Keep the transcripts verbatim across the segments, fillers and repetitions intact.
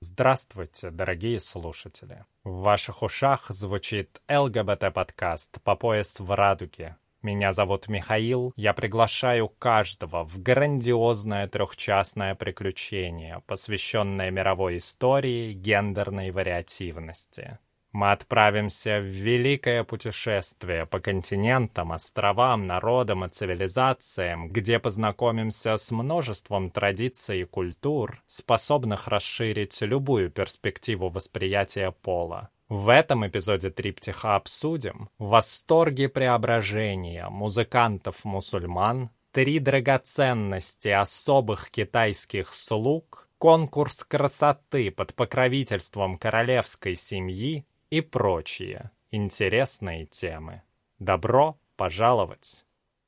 Здравствуйте, дорогие слушатели! В ваших ушах звучит ЛГБТ-подкаст «По пояс в радуге». Меня зовут Михаил, я приглашаю каждого в грандиозное трехчастное приключение, посвященное мировой истории гендерной вариативности. Мы отправимся в великое путешествие по континентам, островам, народам и цивилизациям, где познакомимся с множеством традиций и культур, способных расширить любую перспективу восприятия пола. В этом эпизоде триптиха обсудим восторги преображения музыкантов-мусульман, три драгоценности особых китайских слуг, конкурс красоты под покровительством королевской семьи и прочие интересные темы. Добро пожаловать!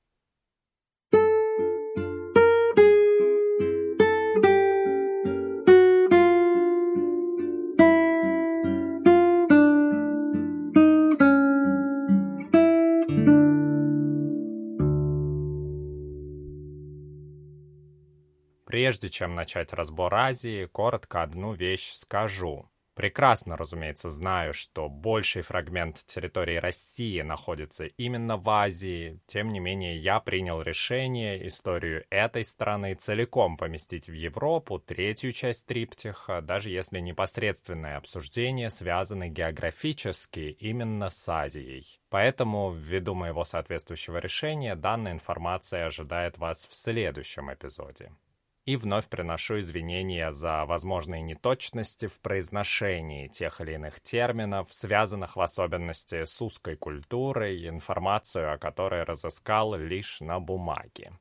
Прежде чем начать разбор Азии, коротко одну вещь скажу. Прекрасно, разумеется, знаю, что больший фрагмент территории России находится именно в Азии. Тем не менее, я принял решение историю этой страны целиком поместить в Европу, третью часть триптиха, даже если непосредственное обсуждение связано географически именно с Азией. Поэтому, ввиду моего соответствующего решения, данная информация ожидает вас в следующем эпизоде. И вновь приношу извинения за возможные неточности в произношении тех или иных терминов, связанных в особенности с узкой культурой, информацию о которой разыскал лишь на бумаге.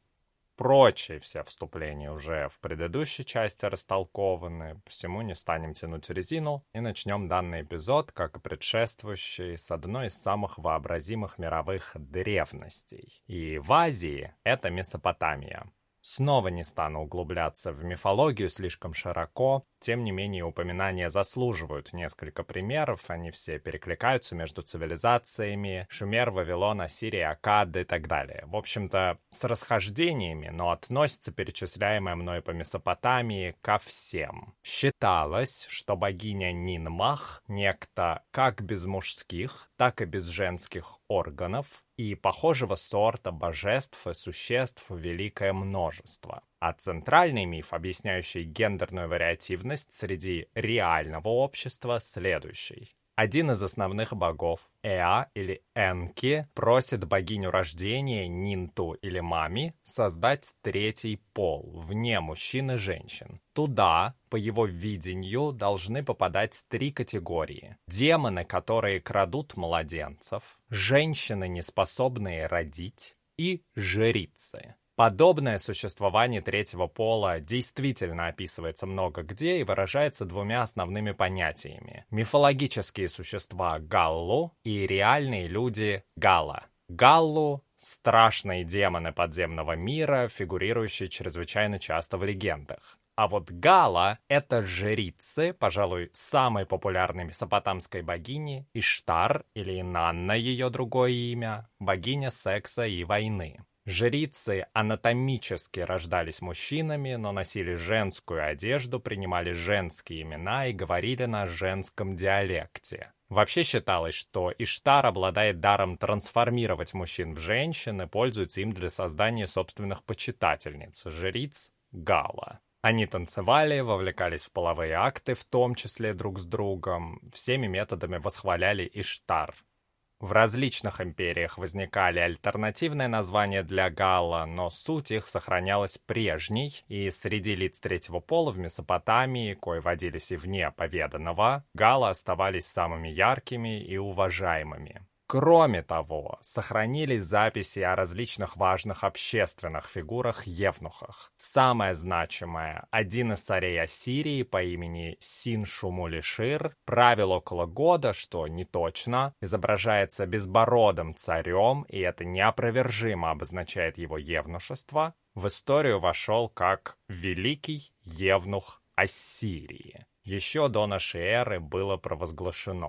Прочие все вступления уже в предыдущей части растолкованы, посему не станем тянуть резину и начнем данный эпизод, как и предшествующий, с одной из самых вообразимых мировых древностей. И в Азии это Месопотамия. Снова не стану углубляться в мифологию слишком широко, тем не менее упоминания заслуживают несколько примеров, они все перекликаются между цивилизациями Шумер, Вавилон, Ассирия, Аккад и так далее. В общем-то, с расхождениями, но относится перечисляемое мной по Месопотамии ко всем. Считалось, что богиня Нинмах, некто как без мужских, так и без женских органов, и похожего сорта божеств и существ великое множество. А центральный миф, объясняющий гендерную вариативность среди реального общества, следующий. Один из основных богов, Эа или Энки, просит богиню рождения Нинту или Мами создать третий пол, вне мужчин и женщин. Туда, по его видению, должны попадать три категории. Демоны, которые крадут младенцев, женщины, неспособные родить, и жрицы. Подобное существование третьего пола действительно описывается много где и выражается двумя основными понятиями. Мифологические существа Галлу и реальные люди Гала. Галлу — страшные демоны подземного мира, фигурирующие чрезвычайно часто в легендах. А вот Гала — это жрицы, пожалуй, самой популярной месопотамской богини Иштар, или Инанна ее другое имя, богиня секса и войны. Жрицы анатомически рождались мужчинами, но носили женскую одежду, принимали женские имена и говорили на женском диалекте. Вообще считалось, что Иштар обладает даром трансформировать мужчин в женщин и пользуется им для создания собственных почитательниц, жриц Гала. Они танцевали, вовлекались в половые акты, в том числе друг с другом, всеми методами восхваляли Иштар. В различных империях возникали альтернативные названия для Гала, но суть их сохранялась прежней, и среди лиц третьего пола в Месопотамии, кои водились и вне поведанного, Гала оставались самыми яркими и уважаемыми. Кроме того, сохранились записи о различных важных общественных фигурах-евнухах. Самая значимая – один из царей Ассирии по имени Син-Шумулишир правил около года, что не точно, изображается безбородым царем, и это неопровержимо обозначает его евнушество, в историю вошел как «Великий Евнух Ассирии». Еще до нашей эры было провозглашено: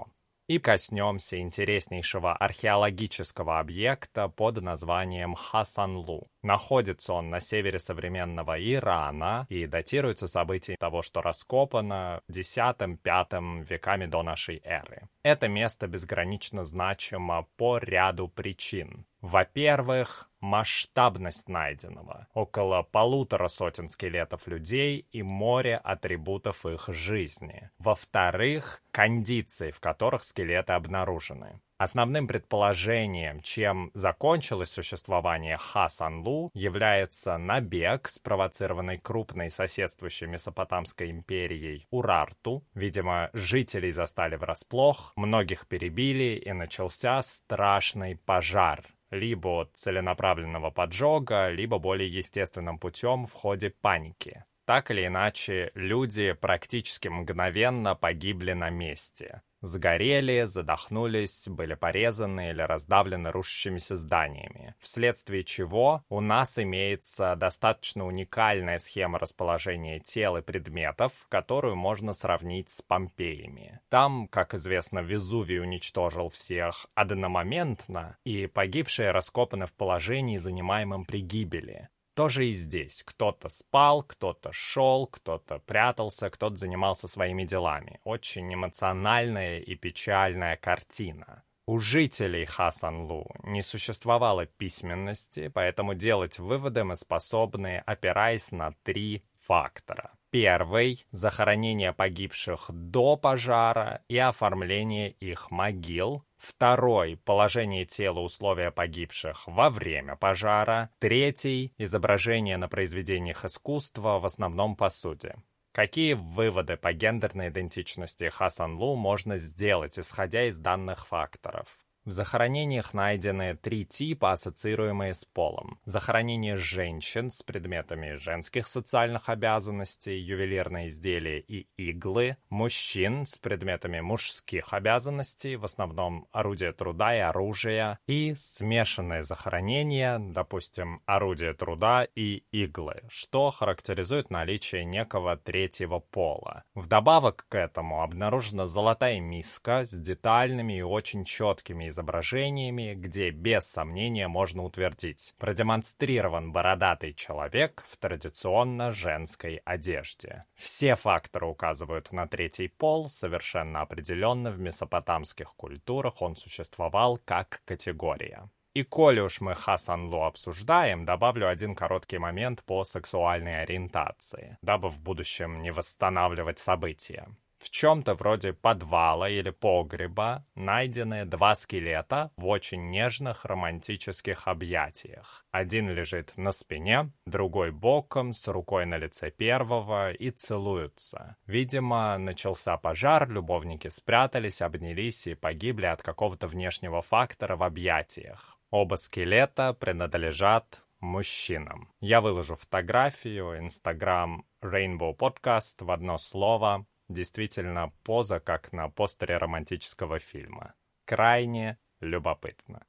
И коснемся интереснейшего археологического объекта под названием Хасанлу. Находится он на севере современного Ирана и датируется событий того, что раскопано десятым-пятым веками до нашей эры. Это место безгранично значимо по ряду причин. Во-первых, масштабность найденного. Около полутора сотен скелетов людей и море атрибутов их жизни. Во-вторых, кондиции, в которых скелеты обнаружены. Основным предположением, чем закончилось существование Хасанлу, является набег, спровоцированный крупной соседствующей Месопотамской империей Урарту. Видимо, жителей застали врасплох, многих перебили, и начался страшный пожар. Либо от целенаправленного поджога, либо более естественным путем в ходе паники. Так или иначе, люди практически мгновенно погибли на месте. Сгорели, задохнулись, были порезаны или раздавлены рушащимися зданиями. Вследствие чего у нас имеется достаточно уникальная схема расположения тел и предметов, которую можно сравнить с Помпеями. Там, как известно, Везувий уничтожил всех одномоментно, и погибшие раскопаны в положении, занимаемом при гибели. Тоже и здесь. Кто-то спал, кто-то шел, кто-то прятался, кто-то занимался своими делами. Очень эмоциональная и печальная картина. У жителей Хасанлу не существовало письменности, поэтому делать выводы мы способны, опираясь на три фактора. Первый – захоронение погибших до пожара и оформление их могил. Второй – положение тела, условия погибших во время пожара. Третий – изображение на произведениях искусства, в основном посуде. Какие выводы по гендерной идентичности Хасанлу можно сделать, исходя из данных факторов? В захоронениях найдены три типа, ассоциируемые с полом. Захоронение женщин с предметами женских социальных обязанностей, ювелирные изделия и иглы. Мужчин с предметами мужских обязанностей, в основном орудия труда и оружия. И смешанное захоронение, допустим, орудия труда и иглы, что характеризует наличие некого третьего пола. Вдобавок к этому обнаружена золотая миска с детальными и очень четкими изображениями, где без сомнения можно утвердить: продемонстрирован бородатый человек в традиционно женской одежде. Все факторы указывают на третий пол, совершенно определенно в месопотамских культурах он существовал как категория. И коли уж мы Хасанлу обсуждаем, добавлю один короткий момент по сексуальной ориентации, дабы в будущем не восстанавливать события. В чем-то вроде подвала или погреба найдены два скелета в очень нежных романтических объятиях. Один лежит на спине, другой боком, с рукой на лице первого, и целуются. Видимо, начался пожар, любовники спрятались, обнялись и погибли от какого-то внешнего фактора в объятиях. Оба скелета принадлежат мужчинам. Я выложу фотографию, Instagram Rainbow Podcast в одно слово. Действительно, поза, как на постере романтического фильма. Крайне любопытно.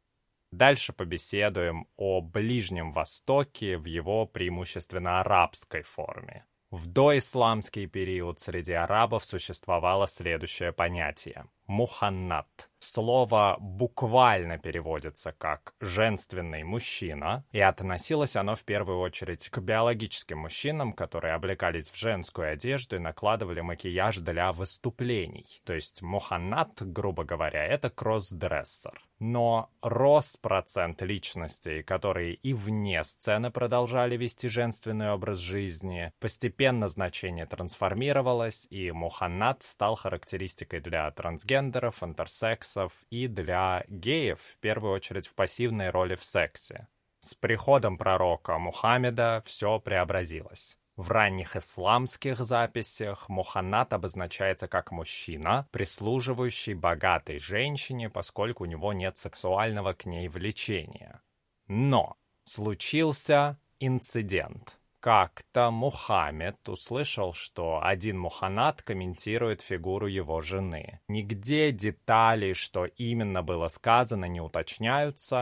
Дальше побеседуем о Ближнем Востоке в его преимущественно арабской форме. В доисламский период среди арабов существовало следующее понятие – муханнат. Слово буквально переводится как «женственный мужчина», и относилось оно в первую очередь к биологическим мужчинам, которые облекались в женскую одежду и накладывали макияж для выступлений. То есть муханнат, грубо говоря, это кроссдрессер. Но рос процент личностей, которые и вне сцены продолжали вести женственный образ жизни. Постепенно значение трансформировалось, и муханнат стал характеристикой для трансгендеров, интерсексов и для геев, в первую очередь в пассивной роли в сексе. С приходом пророка Мухаммеда все преобразилось. В ранних исламских записях муханнат обозначается как мужчина, прислуживающий богатой женщине, поскольку у него нет сексуального к ней влечения. Но случился инцидент. Как-то Мухаммед услышал, что один муханнат комментирует фигуру его жены. Нигде детали, что именно было сказано, не уточняются.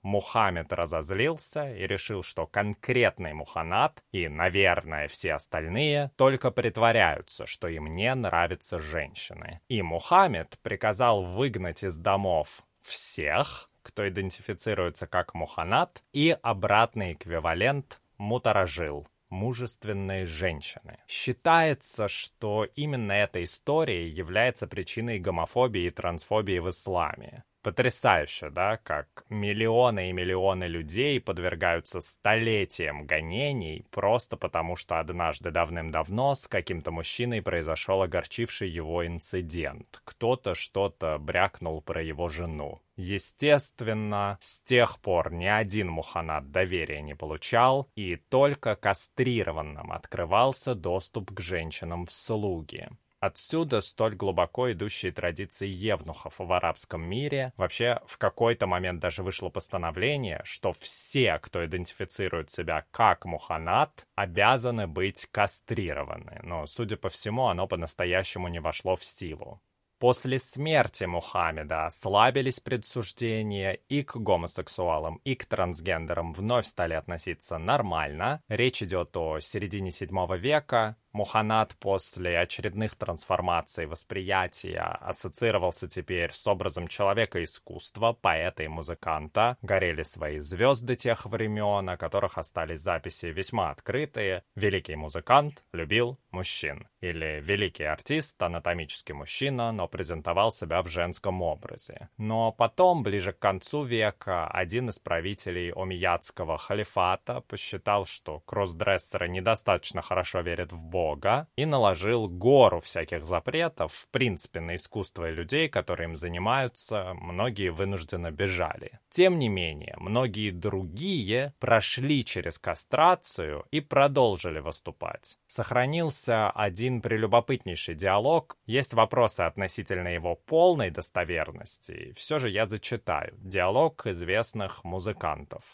Мухаммед разозлился и решил, что конкретный Муханат и, наверное, все остальные только притворяются, что им не нравятся женщины. И Мухаммед приказал выгнать из домов всех, кто идентифицируется как Муханат, и обратный эквивалент Мутаражил — мужественные женщины. Считается, что именно эта история является причиной гомофобии и трансфобии в исламе. Потрясающе, да, как миллионы и миллионы людей подвергаются столетиям гонений просто потому, что однажды давным-давно с каким-то мужчиной произошел огорчивший его инцидент. Кто-то что-то брякнул про его жену. Естественно, с тех пор ни один Муханат доверия не получал, и только кастрированным открывался доступ к женщинам в слуги. Отсюда столь глубоко идущие традиции евнухов в арабском мире. Вообще, в какой-то момент даже вышло постановление, что все, кто идентифицирует себя как Муханат, обязаны быть кастрированы. Но, судя по всему, оно по-настоящему не вошло в силу. После смерти Мухаммеда ослабились предсуждения, и к гомосексуалам, и к трансгендерам вновь стали относиться нормально. Речь идет о середине седьмого века. Муханат после очередных трансформаций восприятия ассоциировался теперь с образом человека-искусства, поэта и музыканта. Горели свои звезды тех времен, о которых остались записи весьма открытые. Великий музыкант любил мужчин. Или великий артист, анатомический мужчина, но презентовал себя в женском образе. Но потом, ближе к концу века, один из правителей омейядского халифата посчитал, что кроссдрессеры недостаточно хорошо верят в Бога, Бога, и наложил гору всяких запретов, в принципе, на искусство и людей, которые им занимаются, многие вынужденно бежали. Тем не менее, многие другие прошли через кастрацию и продолжили выступать. Сохранился один прелюбопытнейший диалог, есть вопросы относительно его полной достоверности, все же я зачитаю диалог известных музыкантов.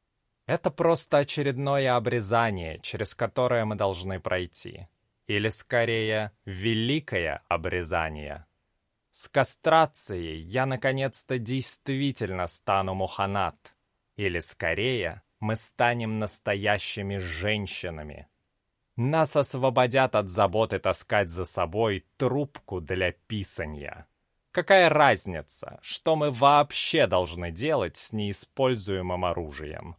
Это просто очередное обрезание, через которое мы должны пройти. Или, скорее, великое обрезание. С кастрацией я, наконец-то, действительно стану Муханат. Или, скорее, мы станем настоящими женщинами. Нас освободят от заботы таскать за собой трубку для писанья. Какая разница, что мы вообще должны делать с неиспользуемым оружием?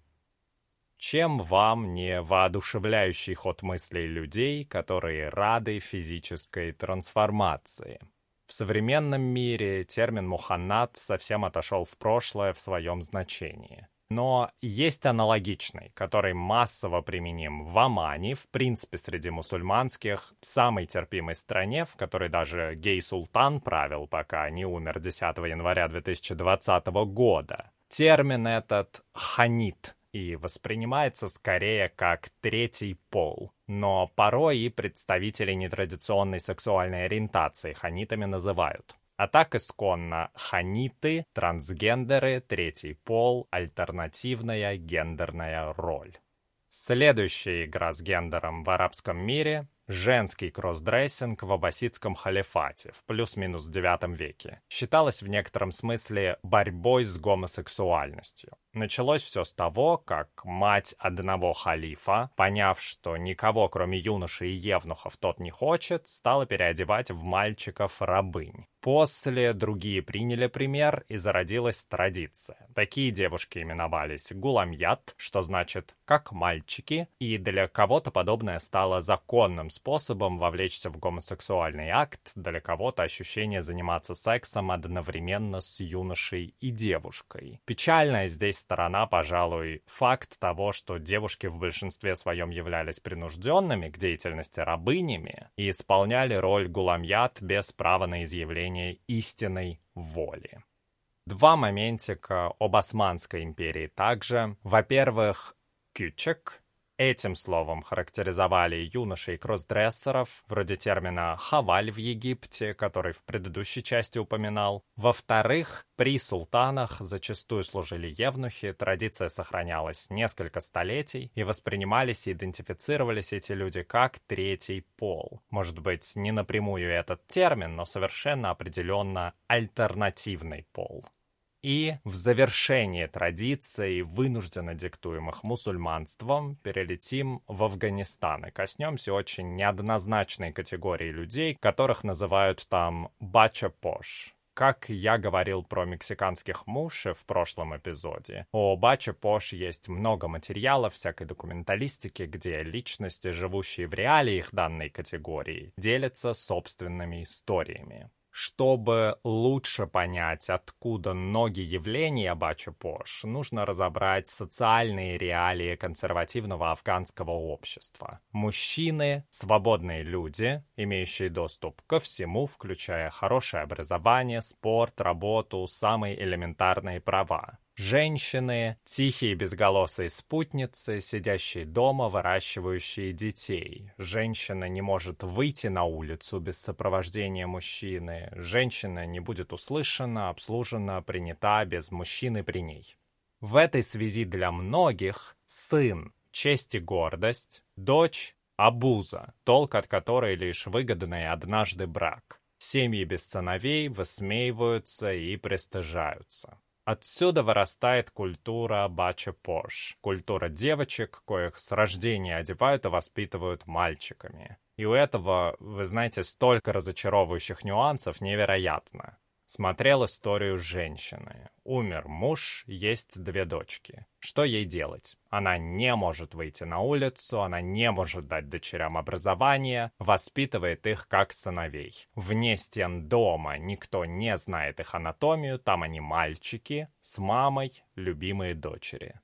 Чем вам не воодушевляющий ход мыслей людей, которые рады физической трансформации? В современном мире термин «муханат» совсем отошел в прошлое в своем значении. Но есть аналогичный, который массово применим в Омане, в принципе, среди мусульманских, самой терпимой стране, в которой даже гей-султан правил, пока не умер десятого января две тысячи двадцатого года. Термин этот «ханит» и воспринимается скорее как третий пол. Но порой и представители нетрадиционной сексуальной ориентации ханитами называют. А так исконно ханиты, трансгендеры, третий пол, альтернативная гендерная роль. Следующая игра с гендером в арабском мире — женский кроссдрессинг в аббасидском халифате в плюс-минус девятом веке. Считалось в некотором смысле борьбой с гомосексуальностью. Началось все с того, как мать одного халифа, поняв, что никого, кроме юношей и евнухов, тот не хочет, стала переодевать в мальчиков-рабынь. После другие приняли пример, и зародилась традиция. Такие девушки именовались гуламьят, что значит «как мальчики», и для кого-то подобное стало законным способом вовлечься в гомосексуальный акт, для кого-то ощущение заниматься сексом одновременно с юношей и девушкой. Печальная здесь сторона, пожалуй, факт того, что девушки в большинстве своем являлись принужденными к деятельности рабынями и исполняли роль гуламьят без права на изъявление истинной воли. Два моментика об Османской империи также. Во-первых, кючек. Этим словом характеризовали юношей кроссдрессеров, вроде термина «хаваль» в Египте, который в предыдущей части упоминал. Во-вторых, при султанах зачастую служили евнухи, традиция сохранялась несколько столетий, и воспринимались и идентифицировались эти люди как третий пол. Может быть, не напрямую этот термин, но совершенно определенно альтернативный пол. И в завершение традиций, вынужденно диктуемых мусульманством, перелетим в Афганистан и коснемся очень неоднозначной категории людей, которых называют там бача-пош. Как я говорил про мексиканских муши в прошлом эпизоде, о бача-пош есть много материалов всякой документалистики, где личности, живущие в реалиях данной категории, делятся собственными историями. Чтобы лучше понять, откуда ноги явления бача-пош, нужно разобрать социальные реалии консервативного афганского общества. Мужчины — свободные люди, имеющие доступ ко всему, включая хорошее образование, спорт, работу, самые элементарные права. Женщины — тихие безголосые спутницы, сидящие дома, выращивающие детей. Женщина не может выйти на улицу без сопровождения мужчины. Женщина не будет услышана, обслужена, принята без мужчины при ней. В этой связи для многих сын — честь и гордость, дочь — обуза, толк от которой лишь выгодный однажды брак. Семьи без сыновей высмеиваются и пристыжаются. Отсюда вырастает культура бача-пош, культура девочек, коих с рождения одевают и воспитывают мальчиками. И у этого, вы знаете, столько разочаровывающих нюансов невероятно. Смотрел историю женщины. Умер муж, есть две дочки. Что ей делать? Она не может выйти на улицу, она не может дать дочерям образование, воспитывает их как сыновей. Вне стен дома никто не знает их анатомию, там они мальчики, с мамой любимые дочери.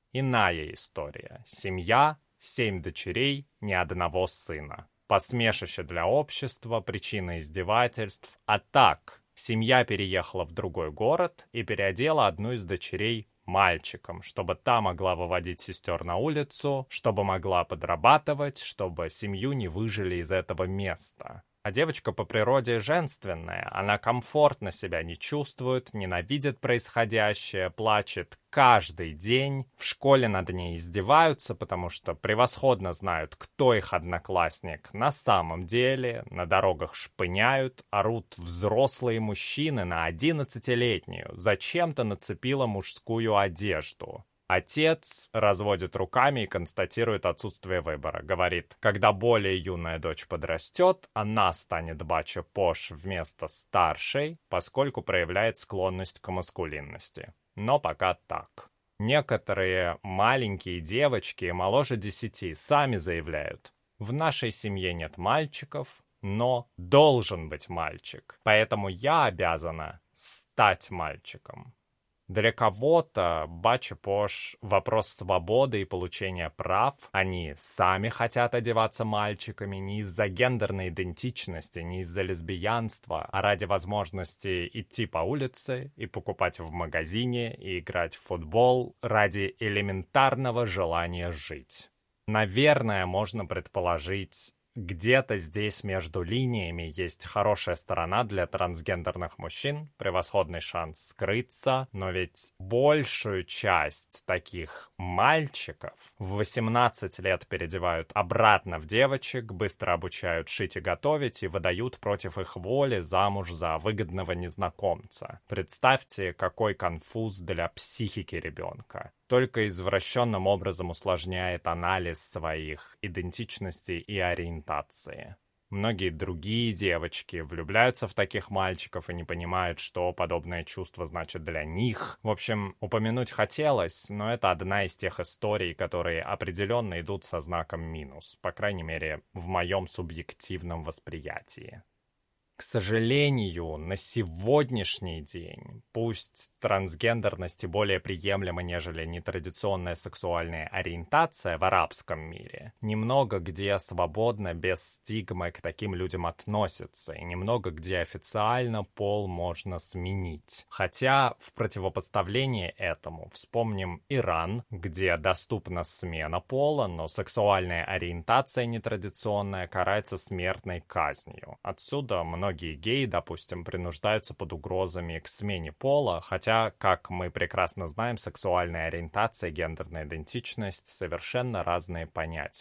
Иная история. Семья, семь дочерей, ни одного сына. Посмешище для общества, причина издевательств. А так... Семья переехала в другой город и переодела одну из дочерей мальчиком, чтобы та могла выводить сестер на улицу, чтобы могла подрабатывать, чтобы семью не выжили из этого места. А девочка по природе женственная, она комфортно себя не чувствует, ненавидит происходящее, плачет каждый день. В школе над ней издеваются, потому что превосходно знают, кто их одноклассник на самом деле. На дорогах шпыняют, орут взрослые мужчины на одиннадцатилетнюю. Зачем-то нацепила мужскую одежду. Отец разводит руками и констатирует отсутствие выбора. Говорит, когда более юная дочь подрастет, она станет бача-пош вместо старшей, поскольку проявляет склонность к маскулинности. Но пока так. Некоторые маленькие девочки моложе десяти сами заявляют, в нашей семье нет мальчиков, но должен быть мальчик, поэтому я обязана стать мальчиком. Для кого-то бача-пош — вопрос свободы и получения прав. Они сами хотят одеваться мальчиками не из-за гендерной идентичности, не из-за лесбиянства, а ради возможности идти по улице и покупать в магазине и играть в футбол ради элементарного желания жить. Наверное, можно предположить, где-то здесь между линиями есть хорошая сторона для трансгендерных мужчин, превосходный шанс скрыться, но ведь большую часть таких мальчиков в восемнадцать лет переодевают обратно в девочек, быстро обучают шить и готовить и выдают против их воли замуж за выгодного незнакомца. Представьте, какой конфуз для психики ребенка. Только извращенным образом усложняет анализ своих идентичностей и ориентации. Многие другие девочки влюбляются в таких мальчиков и не понимают, что подобное чувство значит для них. В общем, упомянуть хотелось, но это одна из тех историй, которые определенно идут со знаком минус, по крайней мере, в моем субъективном восприятии. К сожалению, на сегодняшний день, пусть трансгендерность более приемлема, нежели нетрадиционная сексуальная ориентация в арабском мире, немного где свободно, без стигмы к таким людям относятся, и немного где официально пол можно сменить. Хотя в противопоставление этому вспомним Иран, где доступна смена пола, но сексуальная ориентация нетрадиционная карается смертной казнью. Отсюда много Многие геи, допустим, принуждаются под угрозами к смене пола, хотя, как мы прекрасно знаем, сексуальная ориентация и гендерная идентичность — совершенно разные понятия.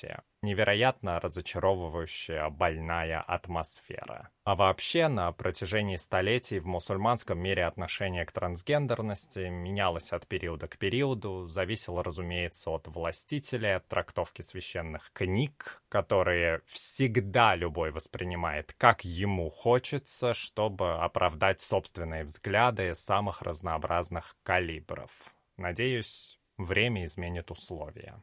невероятно разочаровывающая больная атмосфера. А вообще, на протяжении столетий в мусульманском мире отношение к трансгендерности менялось от периода к периоду, зависело, разумеется, от властителя, от трактовки священных книг, которые всегда любой воспринимает как ему хочется, чтобы оправдать собственные взгляды самых разнообразных калибров. Надеюсь, время изменит условия.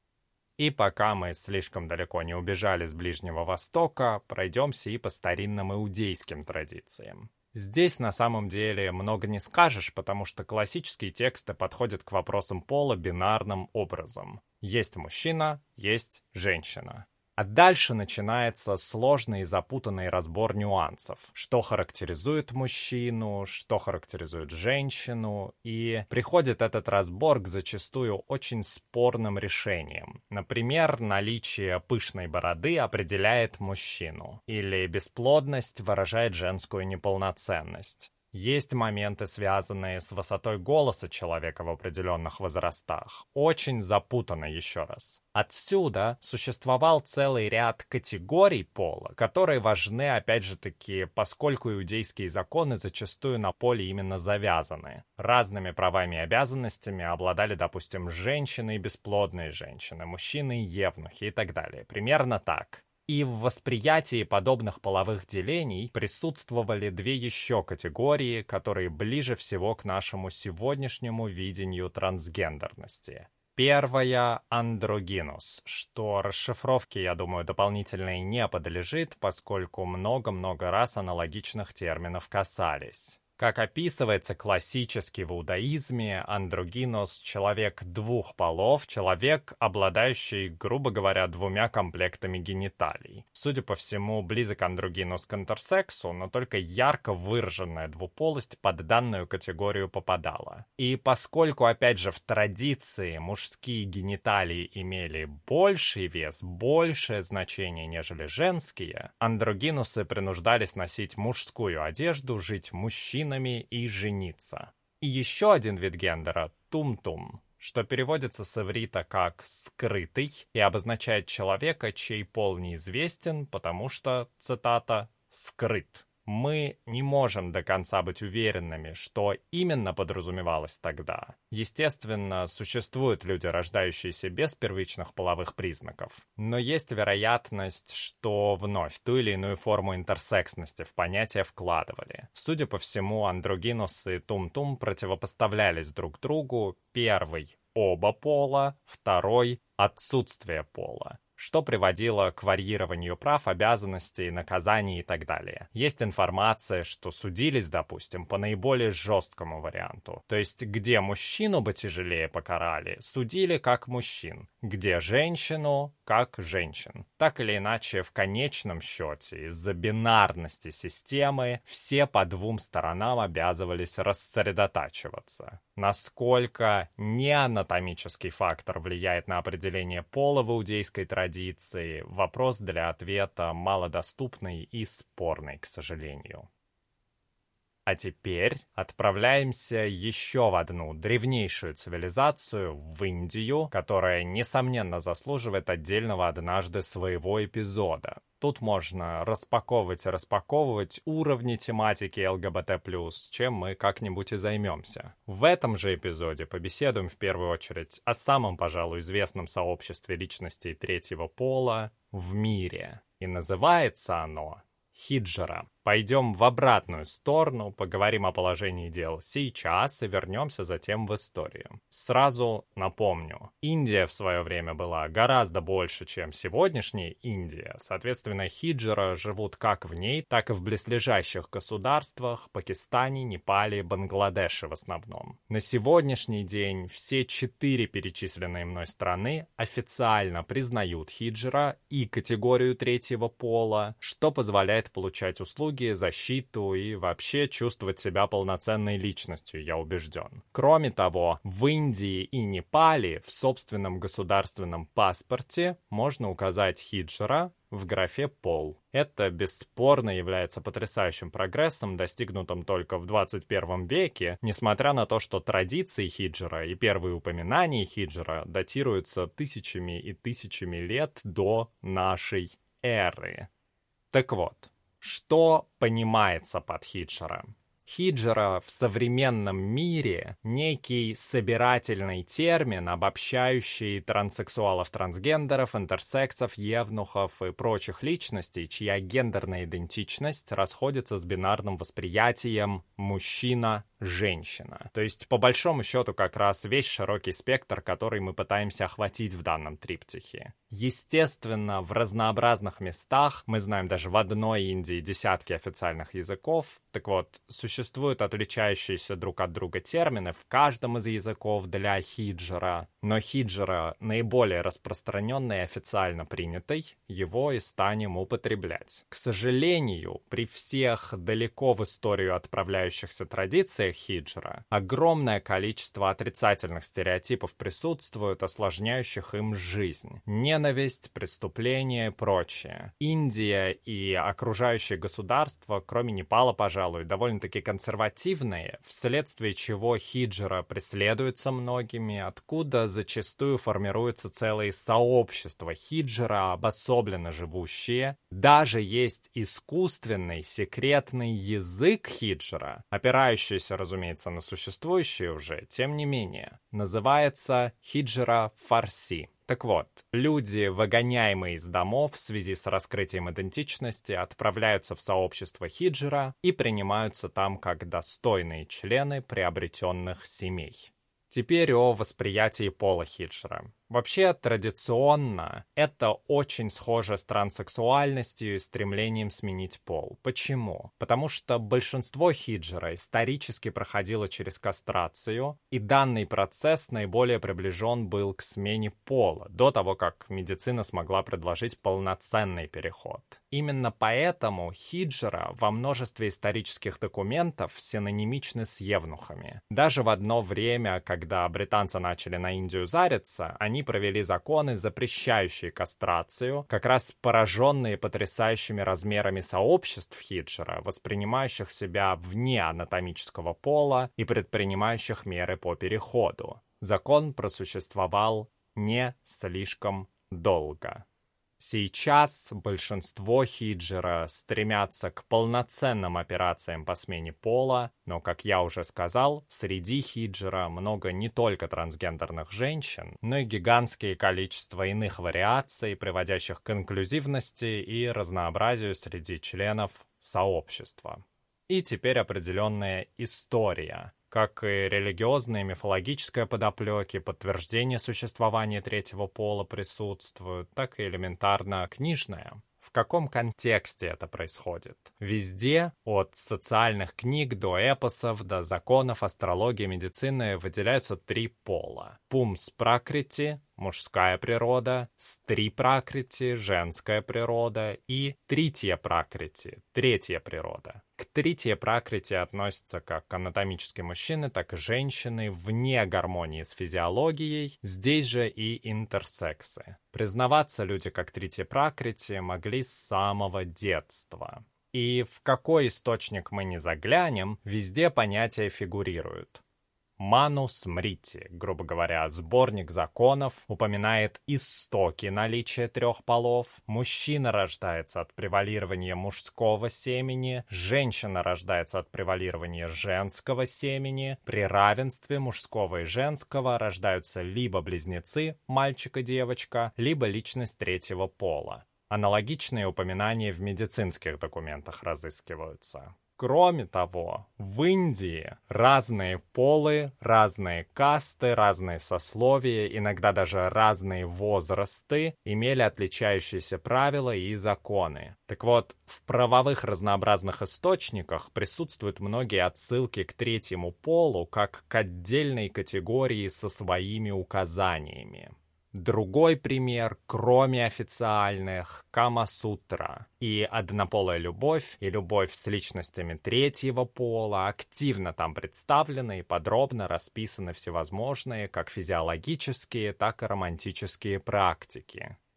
И пока мы слишком далеко не убежали с Ближнего Востока, пройдемся и по старинным иудейским традициям. Здесь на самом деле много не скажешь, потому что классические тексты подходят к вопросам пола бинарным образом. Есть мужчина, есть женщина. А дальше начинается сложный и запутанный разбор нюансов. Что характеризует мужчину, что характеризует женщину. И приходит этот разбор к зачастую очень спорным решениям. Например, наличие пышной бороды определяет мужчину. Или бесплодность выражает женскую неполноценность. Есть моменты, связанные с высотой голоса человека в определенных возрастах. Очень запутанно еще раз. Отсюда существовал целый ряд категорий пола, которые важны, опять же таки, поскольку иудейские законы зачастую на поле именно завязаны. Разными правами и обязанностями обладали, допустим, женщины и бесплодные женщины, мужчины и евнухи и так далее. Примерно так. И в восприятии подобных половых делений присутствовали две еще категории, которые ближе всего к нашему сегодняшнему видению трансгендерности. Первая — андрогинус, что расшифровке, я думаю, дополнительной не подлежит, поскольку много-много раз аналогичных терминов касались. Как описывается классически в иудаизме, андрогинос — человек двух полов, человек, обладающий, грубо говоря, двумя комплектами гениталий. Судя по всему, близок андрогинос к интерсексу, но только ярко выраженная двуполость под данную категорию попадала. И поскольку, опять же, в традиции мужские гениталии имели больший вес, большее значение, нежели женские, андрогинусы принуждались носить мужскую одежду, жить мужчинами и жениться. И еще один вид гендера — тум-тум, что переводится с иврита как «скрытый» и обозначает человека, чей пол неизвестен, потому что, цитата, «скрыт». Мы не можем до конца быть уверенными, что именно подразумевалось тогда. Естественно, существуют люди, рождающиеся без первичных половых признаков, но есть вероятность, что вновь ту или иную форму интерсексности в понятие вкладывали. Судя по всему, андрогинус и тум-тум противопоставлялись друг другу: первый — оба пола, второй — отсутствие пола, что приводило к варьированию прав, обязанностей, наказаний и так далее. Есть информация, что судились, допустим, по наиболее жесткому варианту. То есть, где мужчину бы тяжелее покарали, судили как мужчин, где женщину — как женщин. Так или иначе, в конечном счете, из-за бинарности системы, все по двум сторонам обязывались рассредотачиваться. Насколько неанатомический фактор влияет на определение пола в иудейской традиции — вопрос для ответа малодоступный и спорный, к сожалению. А теперь отправляемся еще в одну древнейшую цивилизацию, в Индию, которая, несомненно, заслуживает отдельного однажды своего эпизода. Тут можно распаковывать и распаковывать уровни тематики ЛГБТ плюс, чем мы как-нибудь и займемся. В этом же эпизоде побеседуем в первую очередь о самом, пожалуй, известном сообществе личностей третьего пола в мире. И называется оно хиджра. Пойдем в обратную сторону, поговорим о положении дел сейчас и вернемся затем в историю. Сразу напомню, Индия в свое время была гораздо больше, чем сегодняшняя Индия. Соответственно, хиджра живут как в ней, так и в близлежащих государствах: Пакистане, Непале, Бангладеше в основном. На сегодняшний день все четыре перечисленные мной страны официально признают хиджра и категорию третьего пола, что позволяет получать услуги, защиту и вообще чувствовать себя полноценной личностью, я убежден. Кроме того, в Индии и Непале в собственном государственном паспорте можно указать хиджра, в графе «пол». Это бесспорно является потрясающим прогрессом, достигнутым только в двадцать первом веке, несмотря на то, что традиции хиджра и первые упоминания хиджра датируются тысячами и тысячами лет до нашей эры. Так вот, что понимается под хиджром? Хиджра в современном мире — некий собирательный термин, обобщающий транссексуалов-трансгендеров, интерсексов, евнухов и прочих личностей, чья гендерная идентичность расходится с бинарным восприятием мужчина-женщина. То есть, по большому счету, как раз весь широкий спектр, который мы пытаемся охватить в данном триптихе. Естественно, в разнообразных местах, мы знаем даже в одной Индии десятки официальных языков, так вот, существуют отличающиеся друг от друга термины в каждом из языков для хиджра, но хиджра наиболее распространенный и официально принятый, его и станем употреблять. К сожалению, при всех далеко в историю отправляющихся традициях хиджра огромное количество отрицательных стереотипов присутствует, осложняющих им жизнь. Ненависть, преступления и прочее. Индия и окружающие государства, кроме Непала, пожалуй, довольно-таки консервативные, вследствие чего хиджра преследуется многими, откуда зачастую формируются целые сообщества хиджра, обособленно живущие. Даже есть искусственный секретный язык хиджра, опирающийся, разумеется, на существующие уже, тем не менее, называется хиджра фарси. Так вот, люди, выгоняемые из домов в связи с раскрытием идентичности, отправляются в сообщество хиджра и принимаются там как достойные члены приобретенных семей. Теперь о восприятии пола хиджра. Вообще, традиционно это очень схоже с транссексуальностью и стремлением сменить пол. Почему? Потому что большинство хиджра исторически проходило через кастрацию, и данный процесс наиболее приближен был к смене пола, до того, как медицина смогла предложить полноценный переход. Именно поэтому хиджра во множестве исторических документов синонимичны с евнухами. Даже в одно время, когда британцы начали на Индию зариться, они провели законы, запрещающие кастрацию, как раз пораженные потрясающими размерами сообществ хиджра, воспринимающих себя вне анатомического пола и предпринимающих меры по переходу. Закон просуществовал не слишком долго. Сейчас большинство хиджра стремятся к полноценным операциям по смене пола, но, как я уже сказал, среди хиджра много не только трансгендерных женщин, но и гигантское количество иных вариаций, приводящих к инклюзивности и разнообразию среди членов сообщества. И теперь определенная история. Как и религиозная и мифологическая подоплеки, подтверждение существования третьего пола присутствуют, так и элементарно книжная. В каком контексте это происходит? Везде, от социальных книг до эпосов, до законов, астрологии, медицины, выделяются три пола. Пумс пракрити — мужская природа, стри пракрити — женская природа и тритья пракрити — третья природа. К тритья пракрити относятся как анатомические мужчины, так и женщины вне гармонии с физиологией, здесь же и интерсексы. Признаваться люди как тритья пракрити могли с самого детства. И в какой источник мы ни заглянем, везде понятия фигурируют. Ману Смрити, грубо говоря, сборник законов, упоминает истоки наличия трех полов. Мужчина рождается от превалирования мужского семени, женщина рождается от превалирования женского семени. При равенстве мужского и женского рождаются либо близнецы, мальчик и девочка, либо личность третьего пола. Аналогичные упоминания в медицинских документах разыскиваются. Кроме того, в Индии разные полы, разные касты, разные сословия, иногда даже разные возрасты имели отличающиеся правила и законы. Так вот, в правовых разнообразных источниках присутствуют многие отсылки к третьему полу как к отдельной категории со своими указаниями. Другой пример, кроме официальных, Кама-сутра. И однополая любовь, и любовь с личностями третьего пола активно там представлены и подробно расписаны всевозможные как физиологические, так и романтические практики.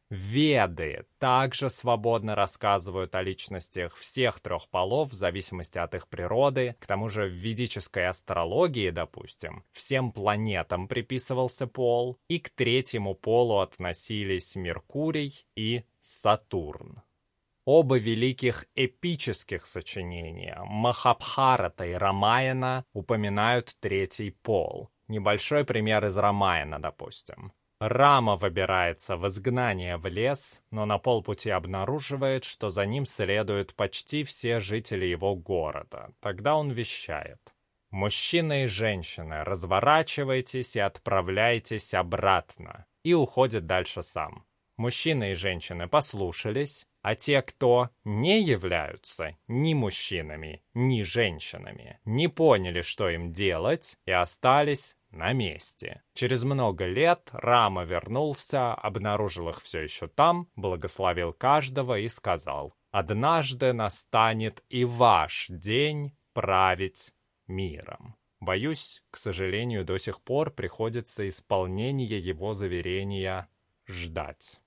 Веды также свободно рассказывают о личностях всех трех полов в зависимости от их природы. К тому же в ведической астрологии, допустим, всем планетам приписывался пол, и к третьему полу относились Меркурий и Сатурн. Оба великих эпических сочинения Махабхарата и Рамаяна упоминают третий пол. Небольшой пример из Рамаяна, допустим. Рама выбирается в изгнание в лес, но на полпути обнаруживает, что за ним следуют почти все жители его города. Тогда он вещает: «Мужчины и женщины, разворачивайтесь и отправляйтесь обратно», и уходит дальше сам. Мужчины и женщины послушались, а те, кто не являются ни мужчинами, ни женщинами, не поняли, что им делать, и остались на месте. Через много лет Рама вернулся, обнаружил их все еще там, благословил каждого и сказал: «Однажды настанет и ваш день править миром». Боюсь, к сожалению, до сих пор приходится исполнение его заверения ждать.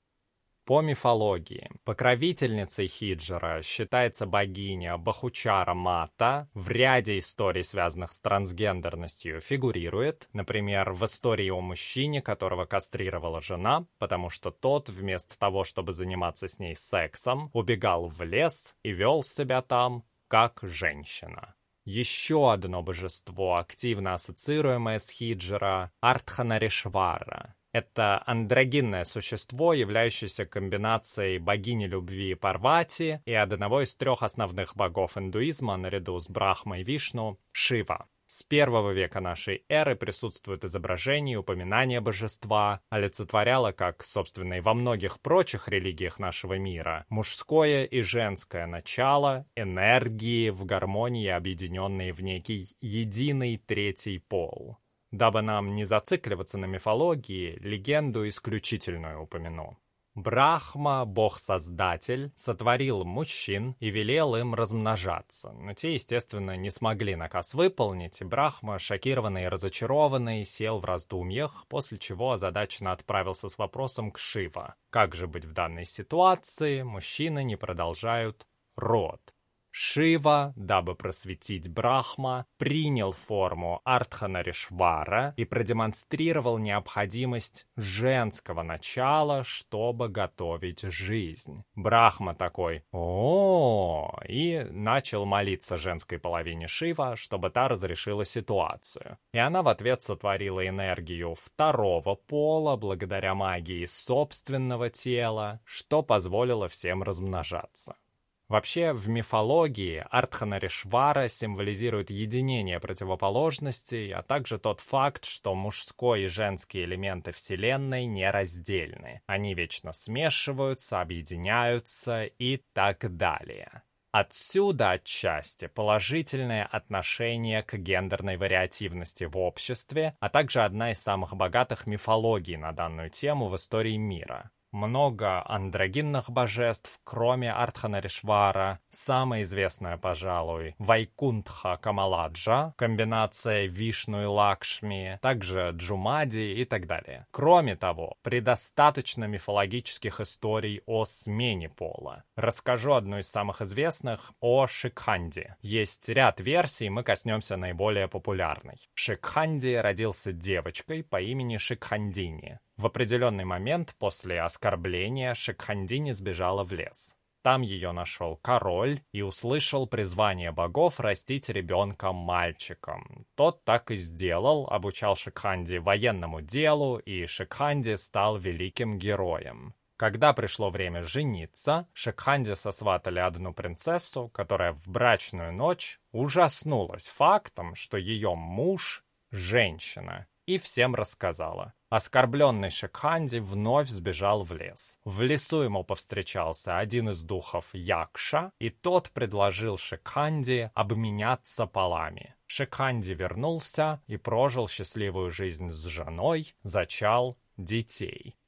По мифологии, покровительницей Хиджра считается богиня Бахучара Мата. В ряде историй, связанных с трансгендерностью, фигурирует, например, в истории о мужчине, которого кастрировала жена, потому что тот, вместо того, чтобы заниматься с ней сексом, убегал в лес и вел себя там как женщина. Еще одно божество, активно ассоциируемое с Хиджра – Ардханаришвара. Это андрогинное существо, являющееся комбинацией богини любви Парвати и одного из трех основных богов индуизма, наряду с Брахмой и Вишну – Шива. С первого века нашей эры присутствует изображение и упоминание божества, олицетворяло, как, собственно, и во многих прочих религиях нашего мира, мужское и женское начало, энергии в гармонии, объединенные в некий единый третий пол. Дабы нам не зацикливаться на мифологии, легенду исключительную упомяну. Брахма, бог-создатель, сотворил мужчин и велел им размножаться, но те, естественно, не смогли наказ выполнить, и Брахма, шокированный и разочарованный, сел в раздумьях, после чего озадаченно отправился с вопросом к Шива. Как же быть в данной ситуации? Мужчины не продолжают род. Шива, дабы просветить Брахма, принял форму Ардханаришвара и продемонстрировал необходимость женского начала, чтобы готовить жизнь. Брахма такой: «О-о-о!» и начал молиться женской половине Шива, чтобы та разрешила ситуацию. И она в ответ сотворила энергию второго пола благодаря магии собственного тела, что позволило всем размножаться. Вообще, в мифологии Ардханаришвара символизирует единение противоположностей, а также тот факт, что мужской и женский элементы Вселенной нераздельны. Они вечно смешиваются, объединяются и так далее. Отсюда отчасти положительное отношение к гендерной вариативности в обществе, а также одна из самых богатых мифологий на данную тему в истории мира. Много андрогинных божеств, кроме Ардханаришвара. Самая известная, пожалуй, Вайкунтха Камаладжа, комбинация Вишну и Лакшми, также Джумади и так далее. Кроме того, предостаточно мифологических историй о смене пола. Расскажу одну из самых известных о Шикханде. Есть ряд версий, мы коснемся наиболее популярной. Шикханди родился девочкой по имени Шикхандини. В определенный момент после оскорбления Шикхандини сбежала в лес. Там ее нашел король и услышал призвание богов растить ребенка мальчиком. Тот так и сделал, обучал Шикханди военному делу, и Шикханди стал великим героем. Когда пришло время жениться, Шикханди сосватали одну принцессу, которая в брачную ночь ужаснулась фактом, что ее муж – женщина, и всем рассказала. Оскорбленный Шикханди вновь сбежал в лес. В лесу ему повстречался один из духов Якша, и тот предложил Шикханди обменяться полами. Шикханди вернулся и прожил счастливую жизнь с женой, зачал детей.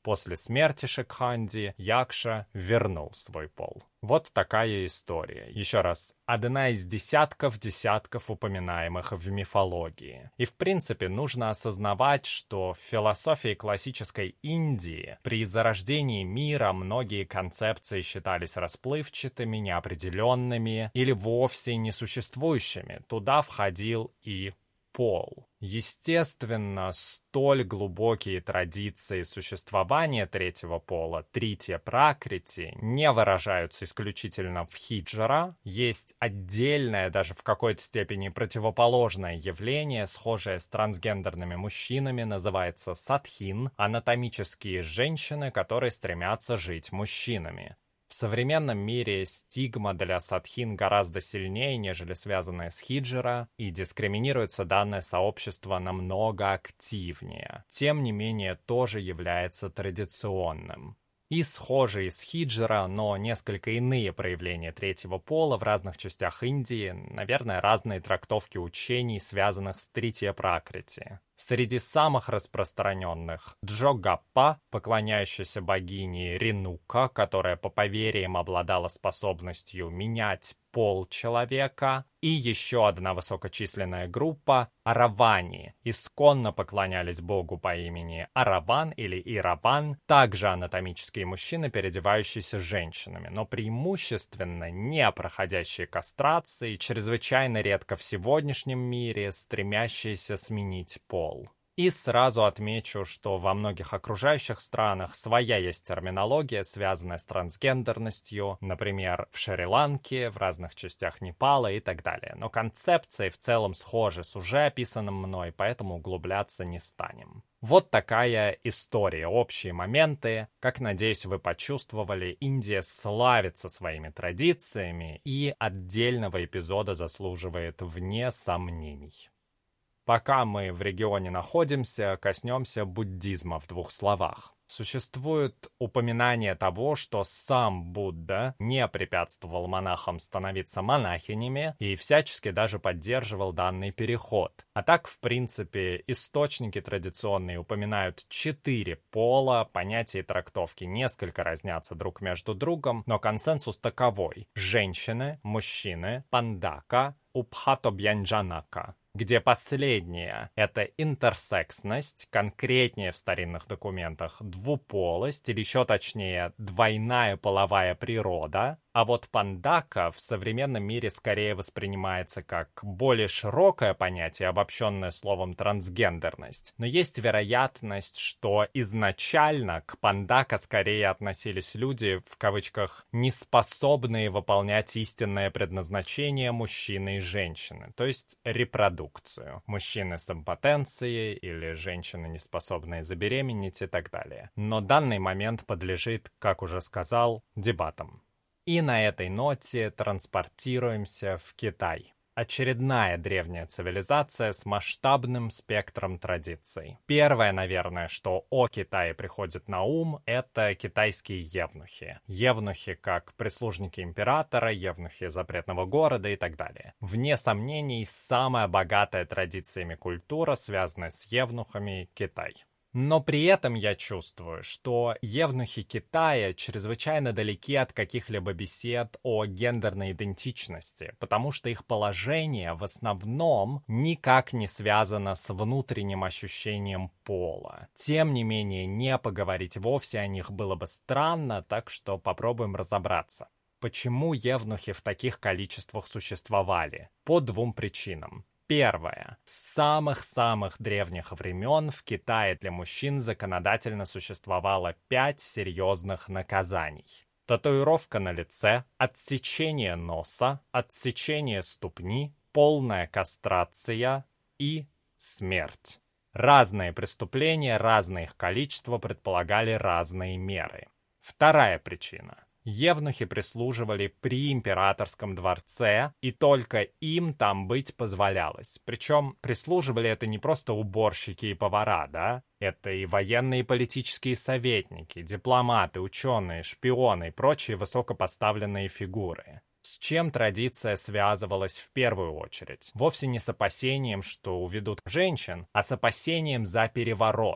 После смерти Шикханди Якша вернул свой пол. Вот такая история. Еще раз, одна из десятков десятков упоминаемых в мифологии. И в принципе нужно осознавать, что в философии классической Индии при зарождении мира многие концепции считались расплывчатыми, неопределенными или вовсе несуществующими. Туда входил и пол. Естественно, столь глубокие традиции существования третьего пола, тритья пракрити, не выражаются исключительно в хиджра. Есть отдельное, даже в какой-то степени противоположное явление, схожее с трансгендерными мужчинами, называется садхин, анатомические женщины, которые стремятся жить мужчинами. В современном мире стигма для садхин гораздо сильнее, нежели связанная с хиджра, и дискриминируется данное сообщество намного активнее. Тем не менее, тоже является традиционным. И схожие с хиджра, но несколько иные проявления третьего пола в разных частях Индии, наверное, разные трактовки учений, связанных с тритья пракрити. Среди самых распространенных Джогаппа, поклоняющаяся богине Ренука, которая по поверьям обладала способностью менять пол человека, и еще одна высокочисленная группа Аравани. Исконно поклонялись богу по имени Араван или Ираван, также анатомические мужчины, переодевающиеся женщинами, но преимущественно не проходящие кастрации, чрезвычайно редко в сегодняшнем мире стремящиеся сменить пол. И сразу отмечу, что во многих окружающих странах своя есть терминология, связанная с трансгендерностью, например, в Шри-Ланке, в разных частях Непала и так далее. Но концепции в целом схожи с уже описанным мной, поэтому углубляться не станем. Вот такая история, общие моменты. Как, надеюсь, вы почувствовали, Индия славится своими традициями и отдельного эпизода заслуживает вне сомнений. Пока мы в регионе находимся, коснемся буддизма в двух словах. Существует упоминание того, что сам Будда не препятствовал монахам становиться монахинями и всячески даже поддерживал данный переход. А так, в принципе, источники традиционные упоминают четыре пола, понятия и трактовки несколько разнятся друг между другом, но консенсус таковой: женщины, мужчины, пандака, упхатобьянджанака, где последнее — это интерсексность, конкретнее в старинных документах двуполость, или еще точнее двойная половая природа, а вот пандака в современном мире скорее воспринимается как более широкое понятие, обобщенное словом трансгендерность. Но есть вероятность, что изначально к пандака скорее относились люди, в кавычках, неспособные выполнять истинное предназначение мужчины и женщины, то есть репродукцию. Мужчины с импотенцией или женщины, неспособные забеременеть и так далее. Но данный момент подлежит, как уже сказал, дебатам. И на этой ноте транспортируемся в Китай. Очередная древняя цивилизация с масштабным спектром традиций. Первое, наверное, что о Китае приходит на ум, это китайские евнухи. Евнухи как прислужники императора, евнухи запретного города и так далее. Вне сомнений, самая богатая традициями культура, связанная с евнухами, Китай. Но при этом я чувствую, что евнухи Китая чрезвычайно далеки от каких-либо бесед о гендерной идентичности, потому что их положение в основном никак не связано с внутренним ощущением пола. Тем не менее, не поговорить вовсе о них было бы странно, так что попробуем разобраться. Почему евнухи в таких количествах существовали? По двум причинам. Первое. С самых-самых древних времен в Китае для мужчин законодательно существовало пять серьезных наказаний. Татуировка на лице, отсечение носа, отсечение ступни, полная кастрация и смерть. Разные преступления, разное их количество предполагали разные меры. Вторая причина. Евнухи прислуживали при императорском дворце, и только им там быть позволялось. Причем прислуживали это не просто уборщики и повара, да? Это и военные и политические советники, дипломаты, ученые, шпионы и прочие высокопоставленные фигуры. С чем традиция связывалась в первую очередь? Вовсе не с опасением, что уведут женщин, а с опасением за переворот.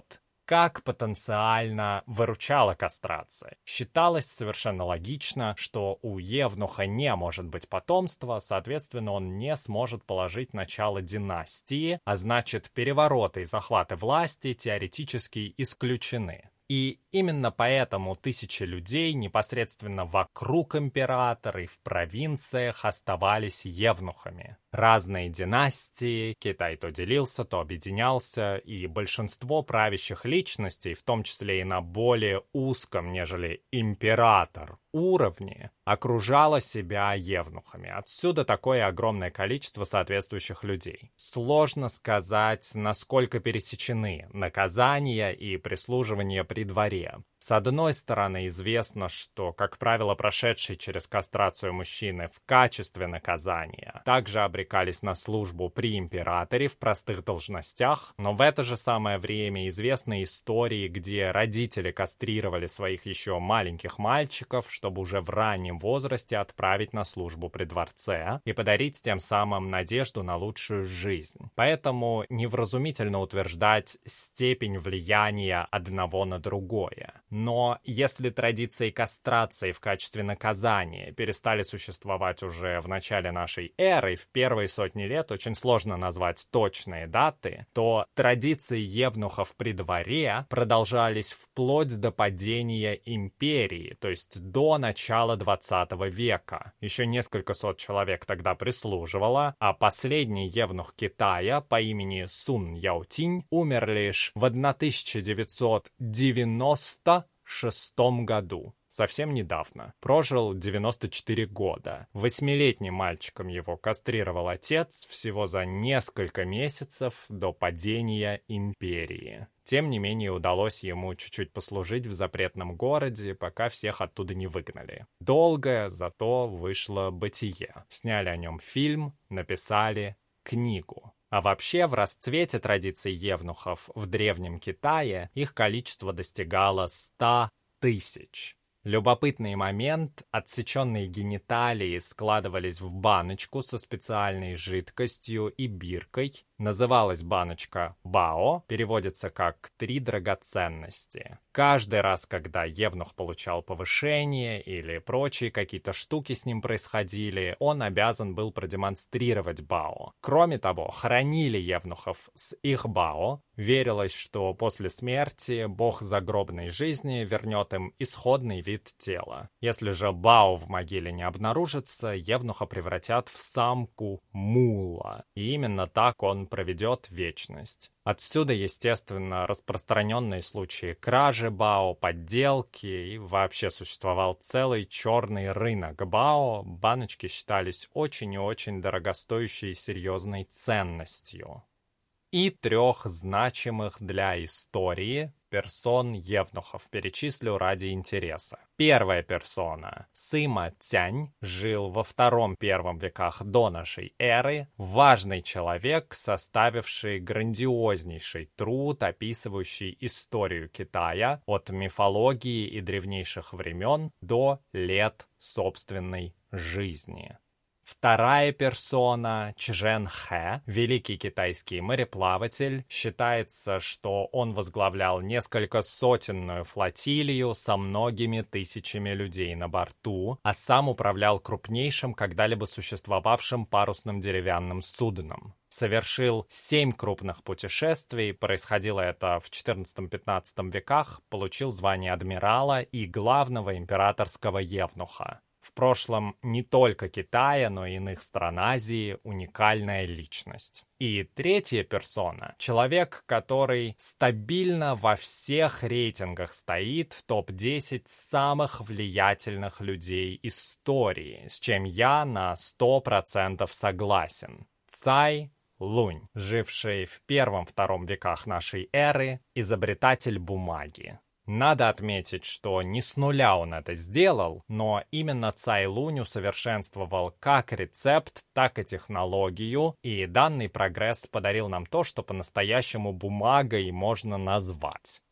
как потенциально выручала кастрация. Считалось совершенно логично, что у евнуха не может быть потомства, соответственно, он не сможет положить начало династии, а значит, перевороты и захваты власти теоретически исключены. И именно поэтому тысячи людей непосредственно вокруг императора и в провинциях оставались евнухами. Разные династии, Китай то делился, то объединялся, и большинство правящих личностей, в том числе и на более узком, нежели император, уровне, окружало себя евнухами. Отсюда такое огромное количество соответствующих людей. Сложно сказать, насколько пересечены наказания и прислуживание при дворе. С одной стороны, известно, что, как правило, прошедшие через кастрацию мужчины в качестве наказания также обрекались на службу при императоре в простых должностях, но в это же самое время известны истории, где родители кастрировали своих еще маленьких мальчиков, чтобы уже в раннем возрасте отправить на службу при дворце и подарить тем самым надежду на лучшую жизнь. Поэтому невразумительно утверждать степень влияния одного на другое. Но если традиции кастрации в качестве наказания перестали существовать уже в начале нашей эры, в первые сотни лет очень сложно назвать точные даты, то традиции евнухов при дворе продолжались вплоть до падения империи, то есть до начала двадцатого века. Еще несколько сот человек тогда прислуживало, а последний евнух Китая по имени Сун Яотинь умер лишь в тысяча девятьсот девяносто шестом году. Совсем недавно. Прожил девяносто четыре года. Восьмилетним мальчиком его кастрировал отец всего за несколько месяцев до падения империи. Тем не менее, удалось ему чуть-чуть послужить в запретном городе, пока всех оттуда не выгнали. Долгое, зато вышло бытие. Сняли о нем фильм, написали книгу. А вообще, в расцвете традиций евнухов в Древнем Китае их количество достигало ста тысяч. Любопытный момент: отсеченные гениталии складывались в баночку со специальной жидкостью и биркой. Называлась баночка «бао», переводится как «три драгоценности». Каждый раз, когда евнух получал повышение или прочие какие-то штуки с ним происходили, он обязан был продемонстрировать бао. Кроме того, хоронили евнухов с их бао. Верилось, что после смерти бог загробной жизни вернет им исходный вид тела. Если же бао в могиле не обнаружится, евнуха превратят в самку мула. И именно так он проведет вечность. Отсюда, естественно, распространенные случаи кражи бао, подделки, и вообще существовал целый черный рынок бао. Баночки считались очень и очень дорогостоящей и серьезной ценностью. И трех значимых для истории персон евнухов перечислю ради интереса. Первая персона — Сыма Цянь, жил во втором-первом веках до нашей эры, важный человек, составивший грандиознейший труд, описывающий историю Китая от мифологии и древнейших времен до лет собственной жизни. Вторая персона — Чжэн Хэ, великий китайский мореплаватель. Считается, что он возглавлял несколько сотенную флотилию со многими тысячами людей на борту, а сам управлял крупнейшим когда-либо существовавшим парусным деревянным судном. Совершил семь крупных путешествий, происходило это в четырнадцатом-пятнадцатом веках, получил звание адмирала и главного императорского евнуха. В прошлом не только Китая, но и иных стран Азии уникальная личность. И третья персона — человек, который стабильно во всех рейтингах стоит в топ десять самых влиятельных людей истории, с чем я на сто процентов согласен. Цай Лунь, живший в первом-втором веках нашей эры, изобретатель бумаги. Надо отметить, что не с нуля он это сделал, но именно Цай Лунь усовершенствовал как рецепт, так и технологию, и данный прогресс подарил нам то, что по-настоящему бумагой можно назвать.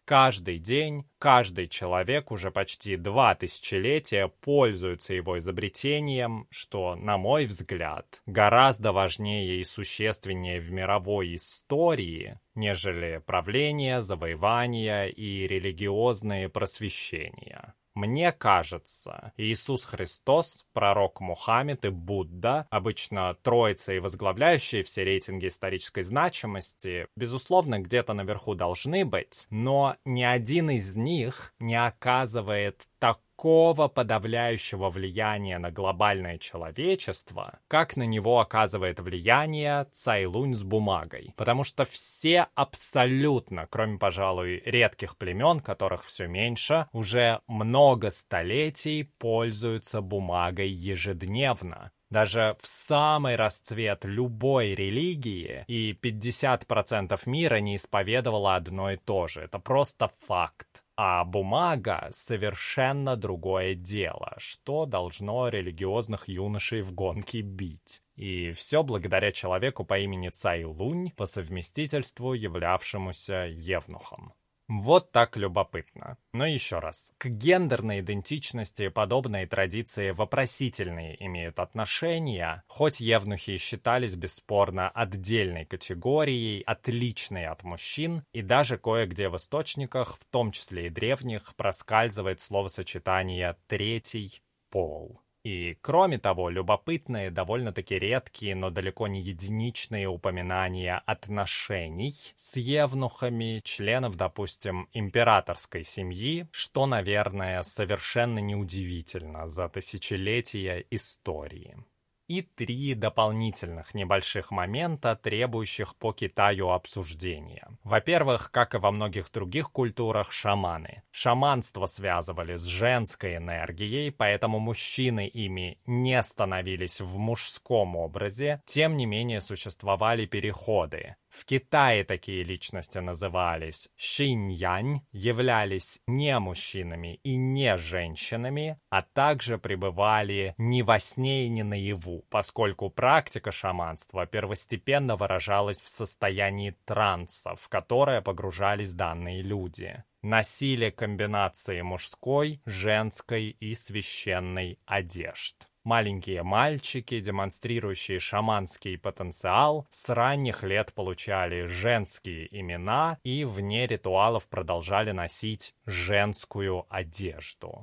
каждый день, каждый человек уже почти два тысячелетия пользуется его изобретением, что, на мой взгляд, гораздо важнее и существеннее в мировой истории, нежели правление, завоевания и религиозные просвещения. Мне кажется, Иисус Христос, пророк Мухаммед и Будда, обычно троица и возглавляющие все рейтинги исторической значимости, безусловно, где-то наверху должны быть, но ни один из них не оказывает такого подавляющего влияния на глобальное человечество, как на него оказывает влияние Цайлунь с бумагой. Потому что все абсолютно, кроме, пожалуй, редких племен, которых все меньше, уже много столетий пользуются бумагой ежедневно. Даже в самый расцвет любой религии и пятьдесят процентов мира не исповедовало одно и то же. Это просто факт. А бумага — совершенно другое дело, что должно религиозных юношей в гонке бить. И все благодаря человеку по имени Цайлунь, по совместительству являвшемуся евнухом. Вот так любопытно. Но еще раз, к гендерной идентичности подобные традиции вопросительные имеют отношения, хоть евнухи считались бесспорно отдельной категорией, отличной от мужчин, и даже кое-где в источниках, в том числе и древних, проскальзывает словосочетание «третий пол». И, кроме того, любопытные, довольно-таки редкие, но далеко не единичные упоминания отношений с евнухами, членов, допустим, императорской семьи, что, наверное, совершенно неудивительно за тысячелетия истории. И три дополнительных небольших момента, требующих по Китаю обсуждения. Во-первых, как и во многих других культурах, шаманы. Шаманство связывали с женской энергией, поэтому мужчины ими не становились в мужском образе, тем не менее существовали переходы. В Китае такие личности назывались шинь-янь, являлись не мужчинами и не женщинами, а также пребывали ни во сне и ни наяву, поскольку практика шаманства первостепенно выражалась в состоянии транса, в которое погружались данные люди. Носили комбинации мужской, женской и священной одежд. Маленькие мальчики, демонстрирующие шаманский потенциал, с ранних лет получали женские имена и вне ритуалов продолжали носить женскую одежду.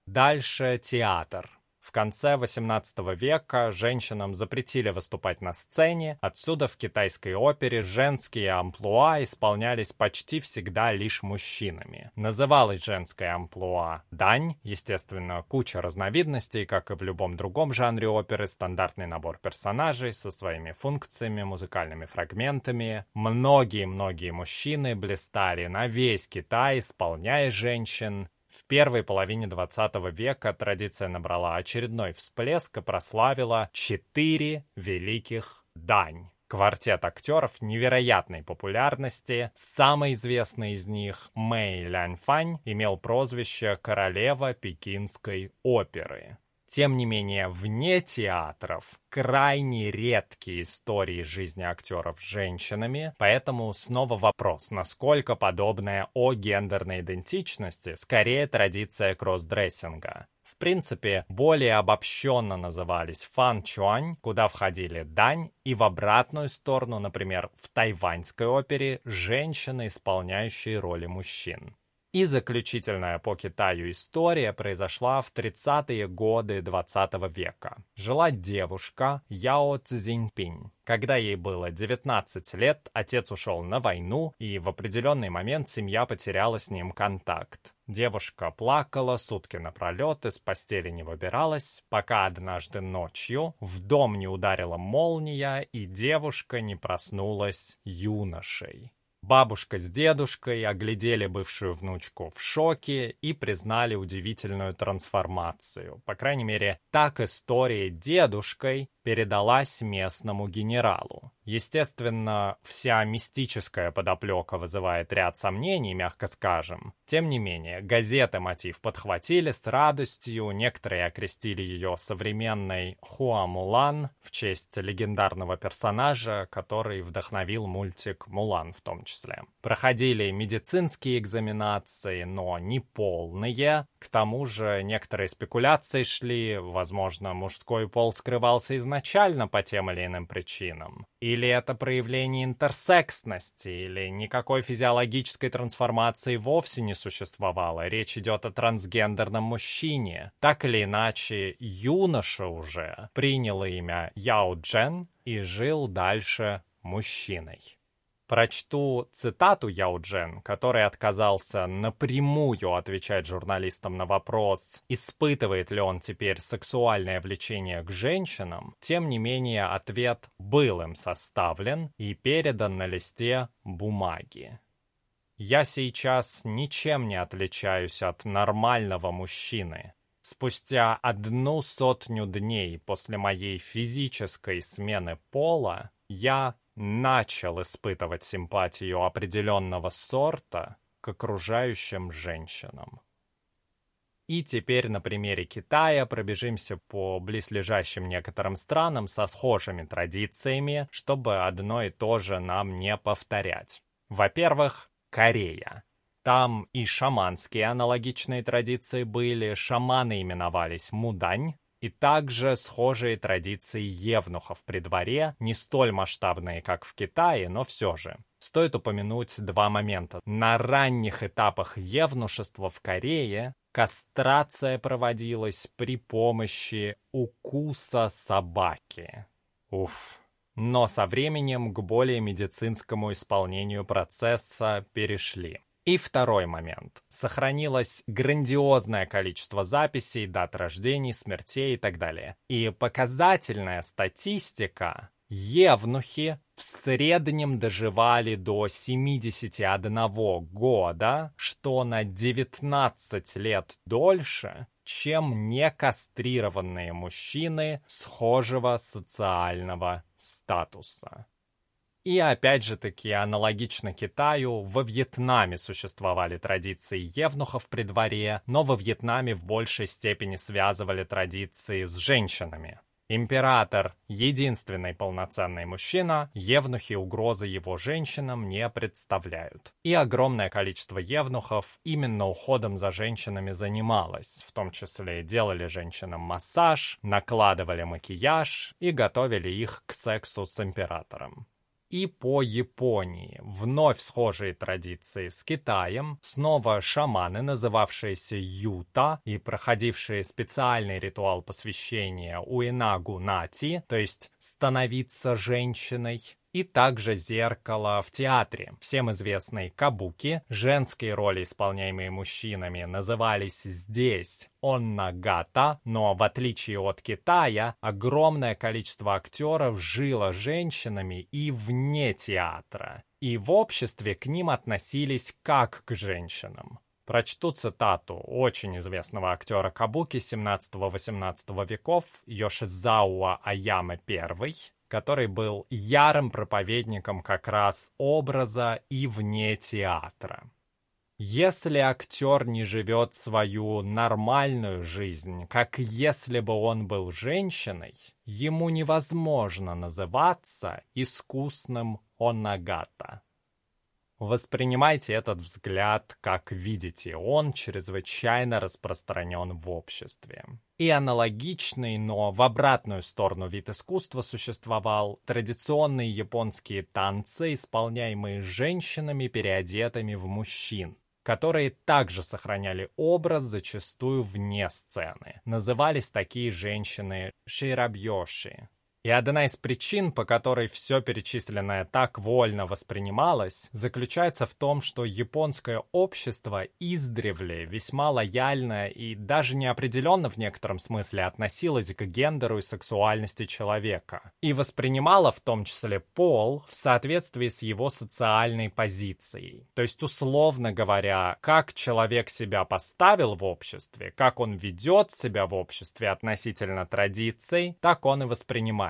Дальше театр. В конце восемнадцатого века женщинам запретили выступать на сцене, отсюда в китайской опере женские амплуа исполнялись почти всегда лишь мужчинами. Называлось женское амплуа дань, естественно, куча разновидностей, как и в любом другом жанре оперы, стандартный набор персонажей со своими функциями, музыкальными фрагментами. Многие-многие мужчины блистали на весь Китай, исполняя женщин. В первой половине двадцатого века традиция набрала очередной всплеск и прославила четыре великих дань. Квартет актеров невероятной популярности. Самый известный из них, Мэй Ляньфань, имел прозвище «Королева пекинской оперы». Тем не менее, вне театров крайне редкие истории жизни актеров с женщинами, поэтому снова вопрос, насколько подобная о гендерной идентичности скорее традиция кроссдрессинга. В принципе, более обобщенно назывались фан-чуань, куда входили дань, и в обратную сторону, например, в тайваньской опере, женщины, исполняющие роли мужчин. И заключительная по Китаю история произошла в тридцатые годы двадцатого века. Жила девушка Яо Цзиньпинь. Когда ей было девятнадцать лет, отец ушел на войну, и в определенный момент семья потеряла с ним контакт. Девушка плакала сутки напролет, из постели не выбиралась, пока однажды ночью в дом не ударила молния, и девушка не проснулась юношей. Бабушка с дедушкой оглядели бывшую внучку в шоке и признали удивительную трансформацию. По крайней мере, так история дедушкой передалась местному генералу. Естественно, вся мистическая подоплека вызывает ряд сомнений, мягко скажем. Тем не менее, газеты мотив подхватили с радостью, некоторые окрестили ее современной Хуа Мулан в честь легендарного персонажа, который вдохновил мультик «Мулан» в том числе. Проходили медицинские экзаменации, но не полные. К тому же некоторые спекуляции шли, возможно, мужской пол скрывался изначально по тем или иным причинам. Или это проявление интерсексности, или никакой физиологической трансформации вовсе не существовало. Речь идет о трансгендерном мужчине. Так или иначе, юноша уже принял имя Яо Джен и жил дальше мужчиной. Прочту цитату Яо Джен, который отказался напрямую отвечать журналистам на вопрос, испытывает ли он теперь сексуальное влечение к женщинам. Тем не менее, ответ был им составлен и передан на листе бумаги. «Я сейчас ничем не отличаюсь от нормального мужчины. Спустя одну сотню дней после моей физической смены пола я начал испытывать симпатию определенного сорта к окружающим женщинам». И теперь на примере Китая пробежимся по близлежащим некоторым странам со схожими традициями, чтобы одно и то же нам не повторять. Во-первых, Корея. Там и шаманские аналогичные традиции были, шаманы именовались мудань, и также схожие традиции евнухов при дворе, не столь масштабные, как в Китае, но все же. Стоит упомянуть два момента. На ранних этапах евнушества в Корее кастрация проводилась при помощи укуса собаки. Уф. Но со временем к более медицинскому исполнению процесса перешли. И второй момент. Сохранилось грандиозное количество записей, дат рождений, смертей и так далее. И показательная статистика. Евнухи в среднем доживали до семидесяти одного года, что на девятнадцать лет дольше, чем некастрированные мужчины схожего социального статуса. И опять же таки, аналогично Китаю, во Вьетнаме существовали традиции евнухов при дворе, но во Вьетнаме в большей степени связывали традиции с женщинами. Император — единственный полноценный мужчина, евнухи угрозы его женщинам не представляют. И огромное количество евнухов именно уходом за женщинами занималось, в том числе делали женщинам массаж, накладывали макияж и готовили их к сексу с императором. И по Японии вновь схожие традиции с Китаем, снова шаманы, называвшиеся юта и проходившие специальный ритуал посвящения уэнагу нати, то есть становиться женщиной, и также зеркало в театре. Всем известный кабуки, женские роли, исполняемые мужчинами, назывались здесь оннагата, но в отличие от Китая, огромное количество актеров жило женщинами и вне театра. И в обществе к ним относились как к женщинам. Прочту цитату очень известного актера кабуки семнадцатого-восемнадцатого веков Йошизауа Аяма I, который был ярым проповедником как раз образа и вне театра. Если актер не живет свою нормальную жизнь, как если бы он был женщиной, ему невозможно называться искусным оннагата. Воспринимайте этот взгляд как видите, он чрезвычайно распространен в обществе. И аналогичный, но в обратную сторону вид искусства существовал традиционные японские танцы, исполняемые женщинами, переодетыми в мужчин, которые также сохраняли образ зачастую вне сцены. Назывались такие женщины ширабьёши. И одна из причин, по которой все перечисленное так вольно воспринималось, заключается в том, что японское общество издревле весьма лояльно и даже неопределенно в некотором смысле относилось к гендеру и сексуальности человека. И воспринимало в том числе пол в соответствии с его социальной позицией. То есть, условно говоря, как человек себя поставил в обществе, как он ведет себя в обществе относительно традиций, так он и воспринимает.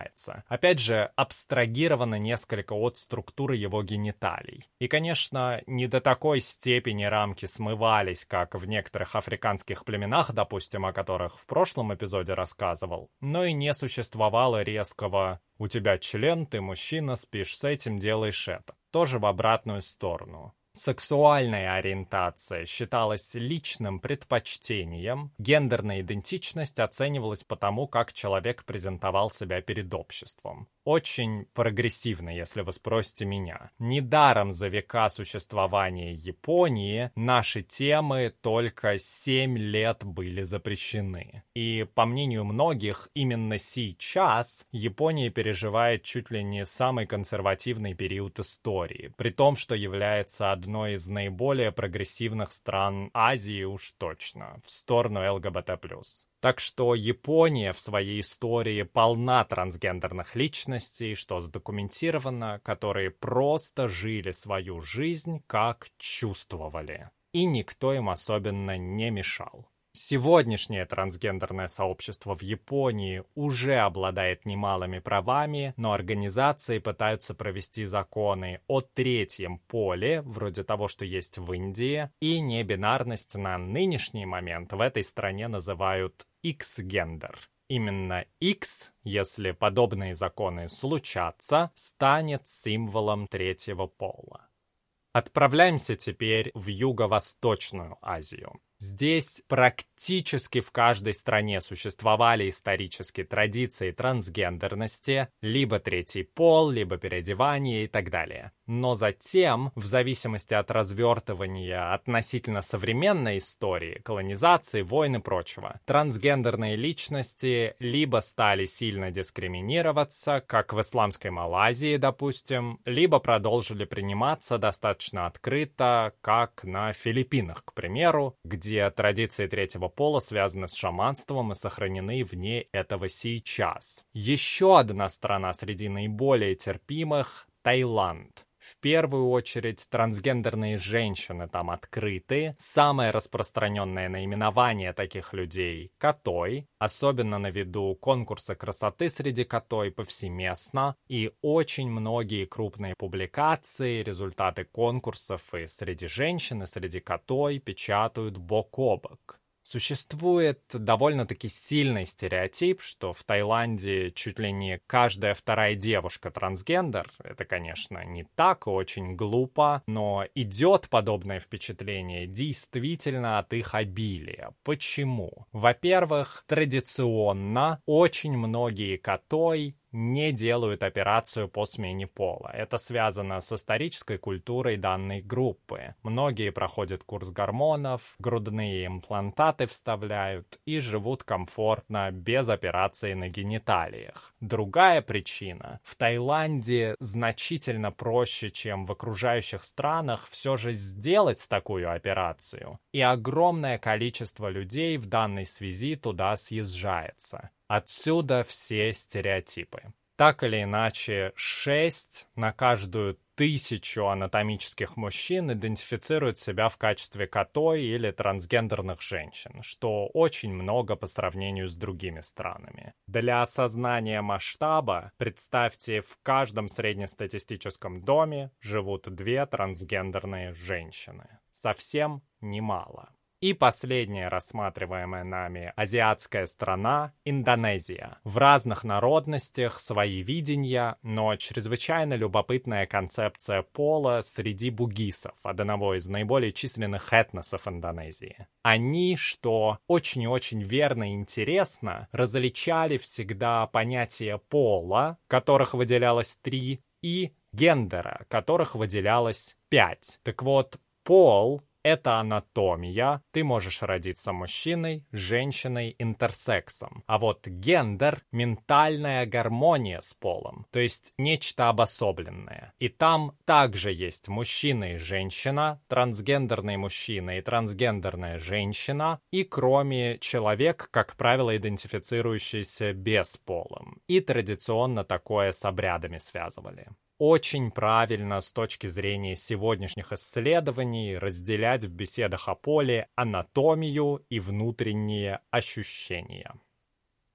является. Опять же, абстрагировано несколько от структуры его гениталий. И, конечно, не до такой степени рамки смывались, как в некоторых африканских племенах, допустим, о которых в прошлом эпизоде рассказывал, но и не существовало резкого «у тебя член, ты мужчина, спишь с этим, делаешь это». Тоже в обратную сторону. Сексуальная ориентация считалась личным предпочтением, гендерная идентичность оценивалась по тому, как человек презентовал себя перед обществом. Очень прогрессивно, если вы спросите меня. Недаром за века существования Японии наши темы только семь лет были запрещены. И, по мнению многих, именно сейчас Япония переживает чуть ли не самый консервативный период истории, при том, что является одной из наиболее прогрессивных стран Азии уж точно, в сторону эл гэ бэ тэ плюс. Так что Япония в своей истории полна трансгендерных личностей, что задокументировано, которые просто жили свою жизнь, как чувствовали. И никто им особенно не мешал. Сегодняшнее трансгендерное сообщество в Японии уже обладает немалыми правами, но организации пытаются провести законы о третьем поле, вроде того, что есть в Индии, и небинарность на нынешний момент в этой стране называют X-гендер. Именно X, если подобные законы случатся, станет символом третьего пола. Отправляемся теперь в Юго-Восточную Азию. Здесь практически в каждой стране существовали исторические традиции трансгендерности, либо третий пол, либо переодевание и так далее. Но затем, в зависимости от развертывания относительно современной истории, колонизации, войн и прочего, трансгендерные личности либо стали сильно дискриминироваться, как в исламской Малайзии, допустим, либо продолжили приниматься достаточно открыто, как на Филиппинах, к примеру, где где традиции третьего пола связаны с шаманством и сохранены вне этого сейчас. Еще одна страна среди наиболее терпимых – Таиланд. В первую очередь трансгендерные женщины там открыты. Самое распространенное наименование таких людей – котой, особенно на виду конкурса красоты среди котой повсеместно, и очень многие крупные публикации, результаты конкурсов и среди женщин, и среди котой печатают бок о бок. Существует довольно-таки сильный стереотип, что в Таиланде чуть ли не каждая вторая девушка трансгендер. Это, конечно, не так, очень глупо, но идет подобное впечатление действительно от их обилия. Почему? Во-первых, традиционно очень многие котой не делают операцию по смене пола. Это связано с исторической культурой данной группы. Многие проходят курс гормонов, грудные имплантаты вставляют и живут комфортно без операции на гениталиях. Другая причина. В Таиланде значительно проще, чем в окружающих странах, все же сделать такую операцию. И огромное количество людей в данной связи туда съезжается. Отсюда все стереотипы. Так или иначе, шесть на каждую тысячу анатомических мужчин идентифицируют себя в качестве котой или трансгендерных женщин, что очень много по сравнению с другими странами. Для осознания масштаба, представьте, в каждом среднестатистическом доме живут две трансгендерные женщины. Совсем немало. И последняя рассматриваемая нами азиатская страна – Индонезия. В разных народностях свои видения, но чрезвычайно любопытная концепция пола среди бугисов, одного из наиболее численных этносов Индонезии. Они, что очень и очень верно и интересно, различали всегда понятие пола, которых выделялось три, и гендера, которых выделялось пять. Так вот, пол – это анатомия, ты можешь родиться мужчиной, женщиной, интерсексом. А вот гендер – ментальная гармония с полом, то есть нечто обособленное. И там также есть мужчина и женщина, трансгендерный мужчина и трансгендерная женщина, и кроме человек, как правило, идентифицирующийся бесполым. И традиционно такое с обрядами связывали. Очень правильно с точки зрения сегодняшних исследований разделять в беседах о поле анатомию и внутренние ощущения.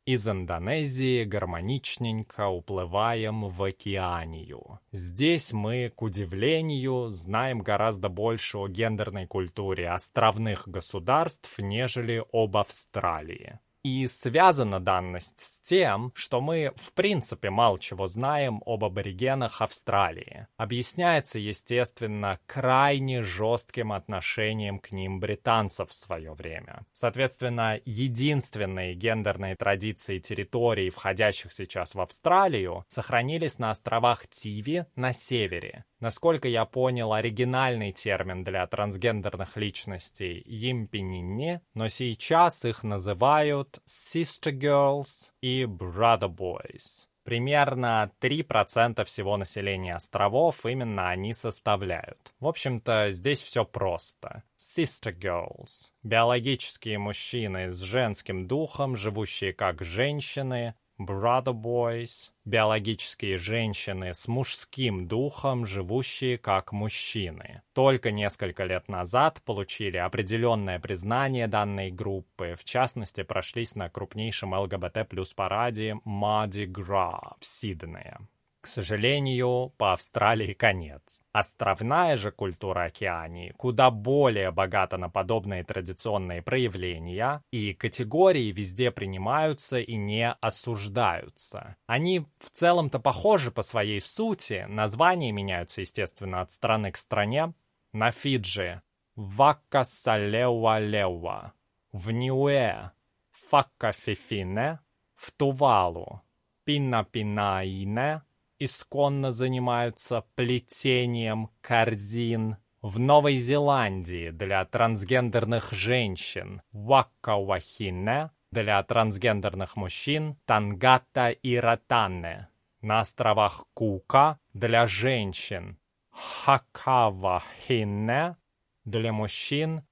Из Индонезии гармоничненько уплываем в Океанию. Здесь мы, к удивлению, знаем гораздо больше о гендерной культуре островных государств, нежели об Австралии. И связана данность с тем, что мы в принципе мало чего знаем об аборигенах Австралии. Объясняется, естественно, крайне жестким отношением к ним британцев в свое время. Соответственно, единственные гендерные традиции территорий, входящих сейчас в Австралию, сохранились на островах Тиви на севере. Насколько я понял, оригинальный термин для трансгендерных личностей — йимпининни, но сейчас их называют sister girls и brother boys. Примерно три процента всего населения островов именно они составляют. В общем-то, здесь все просто. Sister girls — биологические мужчины с женским духом, живущие как женщины. Brother boys — биологические женщины с мужским духом, живущие как мужчины. Только несколько лет назад получили определенное признание данной группы, в частности, прошлись на крупнейшем эл гэ бэ тэ плюс параде Mardi Gras в Сиднее. К сожалению, по Австралии конец. Островная же культура Океании куда более богата на подобные традиционные проявления, и категории везде принимаются и не осуждаются. Они в целом-то похожи по своей сути, названия меняются, естественно, от страны к стране. На Фиджи — Ваккасалеуа-леуа, в Ниуэ — Факкафифине, в Тувалу — Пинна-пинаине, исконно занимаются плетением корзин. В Новой Зеландии для трансгендерных женщин Ваккауахине, для трансгендерных мужчин Тангата и Ратане. На островах Кука для женщин Хакавахине, для мужчин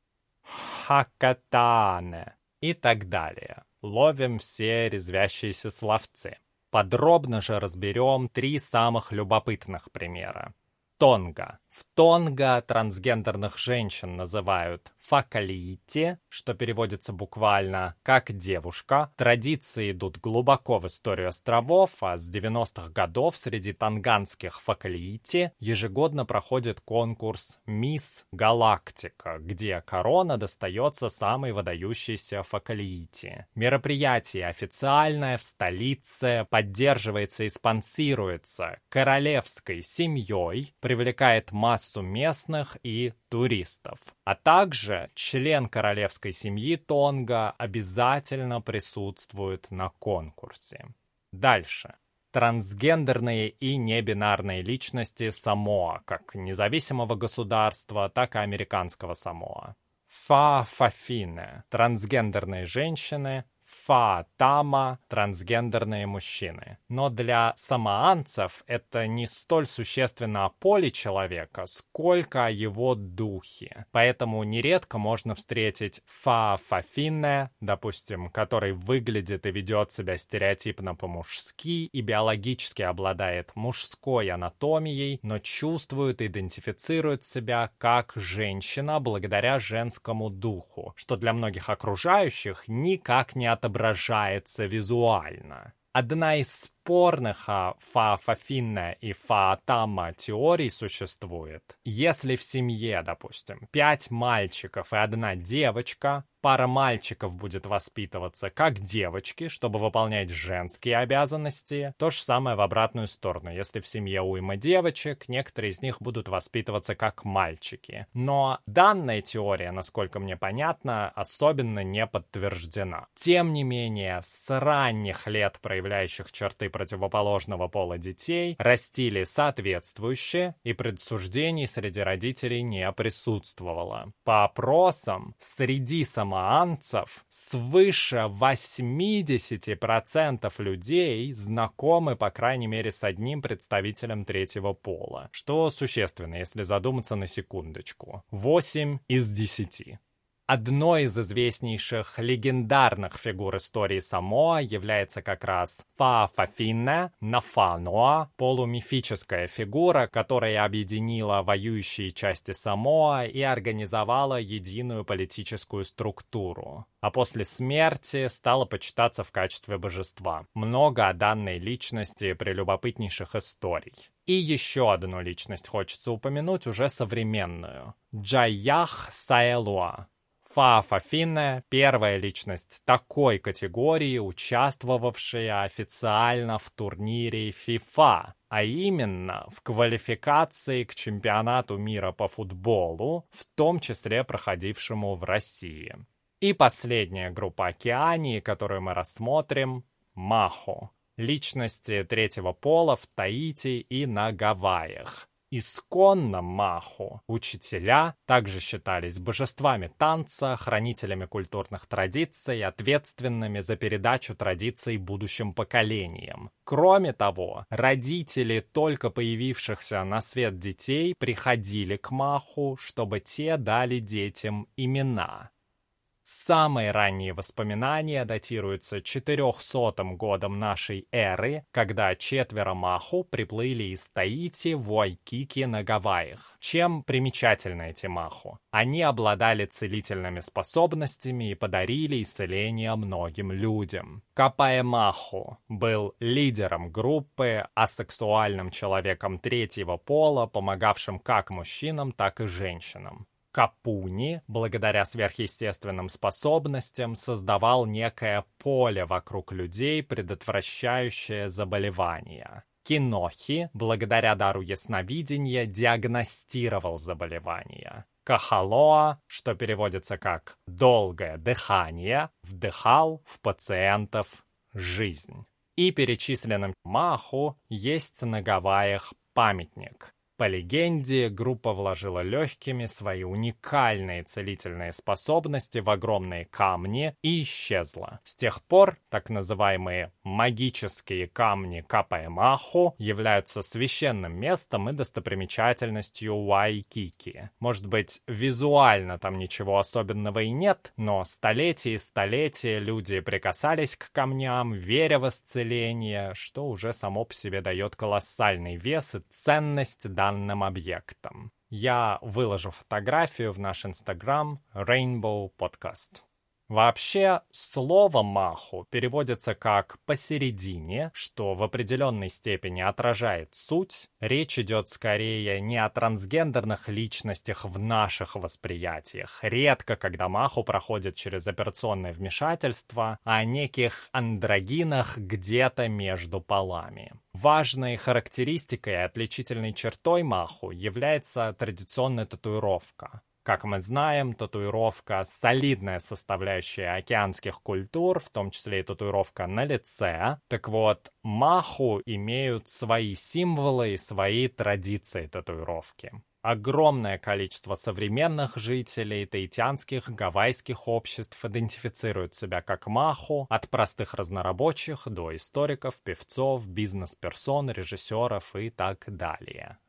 Хакатаане и так далее. Ловим все резвящиеся словцы. Подробно же разберем три самых любопытных примера. Тонга. В Тонга трансгендерных женщин называют факалиити, что переводится буквально как «девушка». Традиции идут глубоко в историю островов, а с девяностых годов среди тонганских факалиити ежегодно проходит конкурс «Мисс Галактика», где корона достается самой выдающейся факалиити. Мероприятие официальное в столице, поддерживается и спонсируется королевской семьей, привлекает массу местных и туристов. А также член королевской семьи Тонга обязательно присутствует на конкурсе. Дальше. Трансгендерные и небинарные личности Самоа, как независимого государства, так и американского Самоа. Фа-фафине – трансгендерные женщины, Фа-тама – трансгендерные мужчины. Но для самоанцев это не столь существенно о поле человека, сколько о его духе. Поэтому нередко можно встретить фа-фафине, допустим, который выглядит и ведет себя стереотипно по-мужски и биологически обладает мужской анатомией, но чувствует и идентифицирует себя как женщина благодаря женскому духу, что для многих окружающих никак не отображается визуально. Одна из спорных о фа-фафине и фа-тама теорий существует. Если в семье, допустим, пять мальчиков и одна девочка, пара мальчиков будет воспитываться как девочки, чтобы выполнять женские обязанности. То же самое в обратную сторону. Если в семье уйма девочек, некоторые из них будут воспитываться как мальчики. Но данная теория, насколько мне понятно, особенно не подтверждена. Тем не менее, с ранних лет проявляющих черты противоположного пола детей растили соответствующие, и предсуждений среди родителей не присутствовало. По опросам, среди самоанцев свыше восемьдесят процентов людей знакомы, по крайней мере, с одним представителем третьего пола, что существенно, если задуматься на секундочку. восемь из десяти. Одной из известнейших легендарных фигур истории Самоа является как раз Фаафафинне Нафаноа, полумифическая фигура, которая объединила воюющие части Самоа и организовала единую политическую структуру. А после смерти стала почитаться в качестве божества. Много о данной личности прелюбопытнейших историй. И еще одну личность хочется упомянуть, уже современную. Джайях Саэлуа. Фаафафинне – первая личность такой категории, участвовавшая официально в турнире FIFA, а именно в квалификации к чемпионату мира по футболу, в том числе проходившему в России. И последняя группа Океании, которую мы рассмотрим – Махо. Личности третьего пола в Таити и на Гавайях. Исконно Махо, учителя, также считались божествами танца, хранителями культурных традиций, ответственными за передачу традиций будущим поколениям. Кроме того, родители только появившихся на свет детей приходили к Маху, чтобы те дали детям имена. Самые ранние воспоминания датируются четырехсотым годом нашей эры, когда четверо Маху приплыли из Таити в Уайкики на Гавайях. Чем примечательны эти Маху? Они обладали целительными способностями и подарили исцеление многим людям. Капаэ Маху был лидером группы, асексуальным человеком третьего пола, помогавшим как мужчинам, так и женщинам. Капуни, благодаря сверхъестественным способностям, создавал некое поле вокруг людей, предотвращающее заболевания. Кинохи, благодаря дару ясновидения, диагностировал заболевания. Кахалоа, что переводится как «долгое дыхание», вдыхал в пациентов жизнь. И перечисленным Маху есть на Гавайях памятник. По легенде, группа вложила легкими свои уникальные целительные способности в огромные камни и исчезла. С тех пор так называемые магические камни Капаэ Маху являются священным местом и достопримечательностью Уайкики. Может быть, визуально там ничего особенного и нет, но столетия и столетия люди прикасались к камням, веря в исцеление, что уже само по себе дает колоссальный вес и ценность данного данным объектом. Я выложу фотографию в наш Инстаграм Rainbow Podcast. Вообще, слово «маху» переводится как «посередине», что в определенной степени отражает суть. Речь идет скорее не о трансгендерных личностях в наших восприятиях. Редко, когда маху проходит через операционное вмешательство, а о неких андрогинах где-то между полами. Важной характеристикой и отличительной чертой маху является традиционная татуировка. Как мы знаем, татуировка – солидная составляющая океанских культур, в том числе и татуировка на лице. Так вот, маху имеют свои символы и свои традиции татуировки. Огромное количество современных жителей таитянских, гавайских обществ идентифицируют себя как маху, от простых разнорабочих до историков, певцов, бизнес-персон, режиссеров и так далее.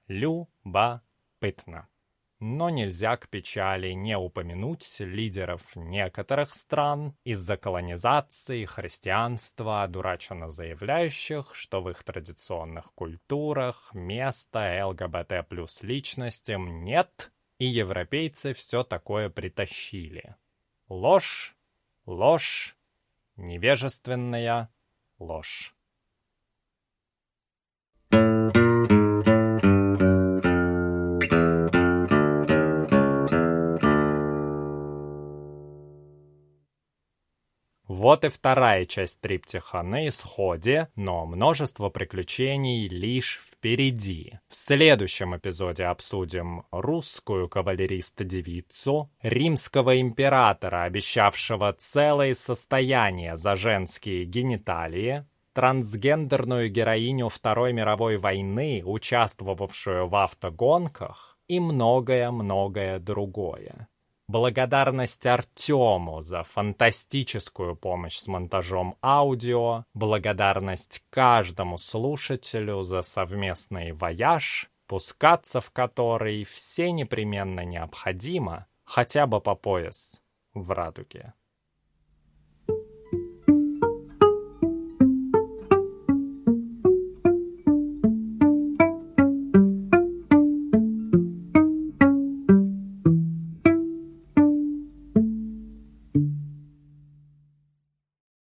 Любопытно. Но нельзя к печали не упомянуть лидеров некоторых стран, из-за колонизации христианства одураченно заявляющих, что в их традиционных культурах места ЛГБТ плюс личностям нет, и европейцы все такое притащили. Ложь, ложь, невежественная ложь. Вот и вторая часть триптиха на исходе, но множество приключений лишь впереди. В следующем эпизоде обсудим русскую кавалерист-девицу, римского императора, обещавшего целое состояние за женские гениталии, трансгендерную героиню Второй мировой войны, участвовавшую в автогонках, и многое-многое другое. Благодарность Артему за фантастическую помощь с монтажом аудио, благодарность каждому слушателю за совместный вояж, пускаться в который все непременно необходимо, хотя бы по пояс. в радуге.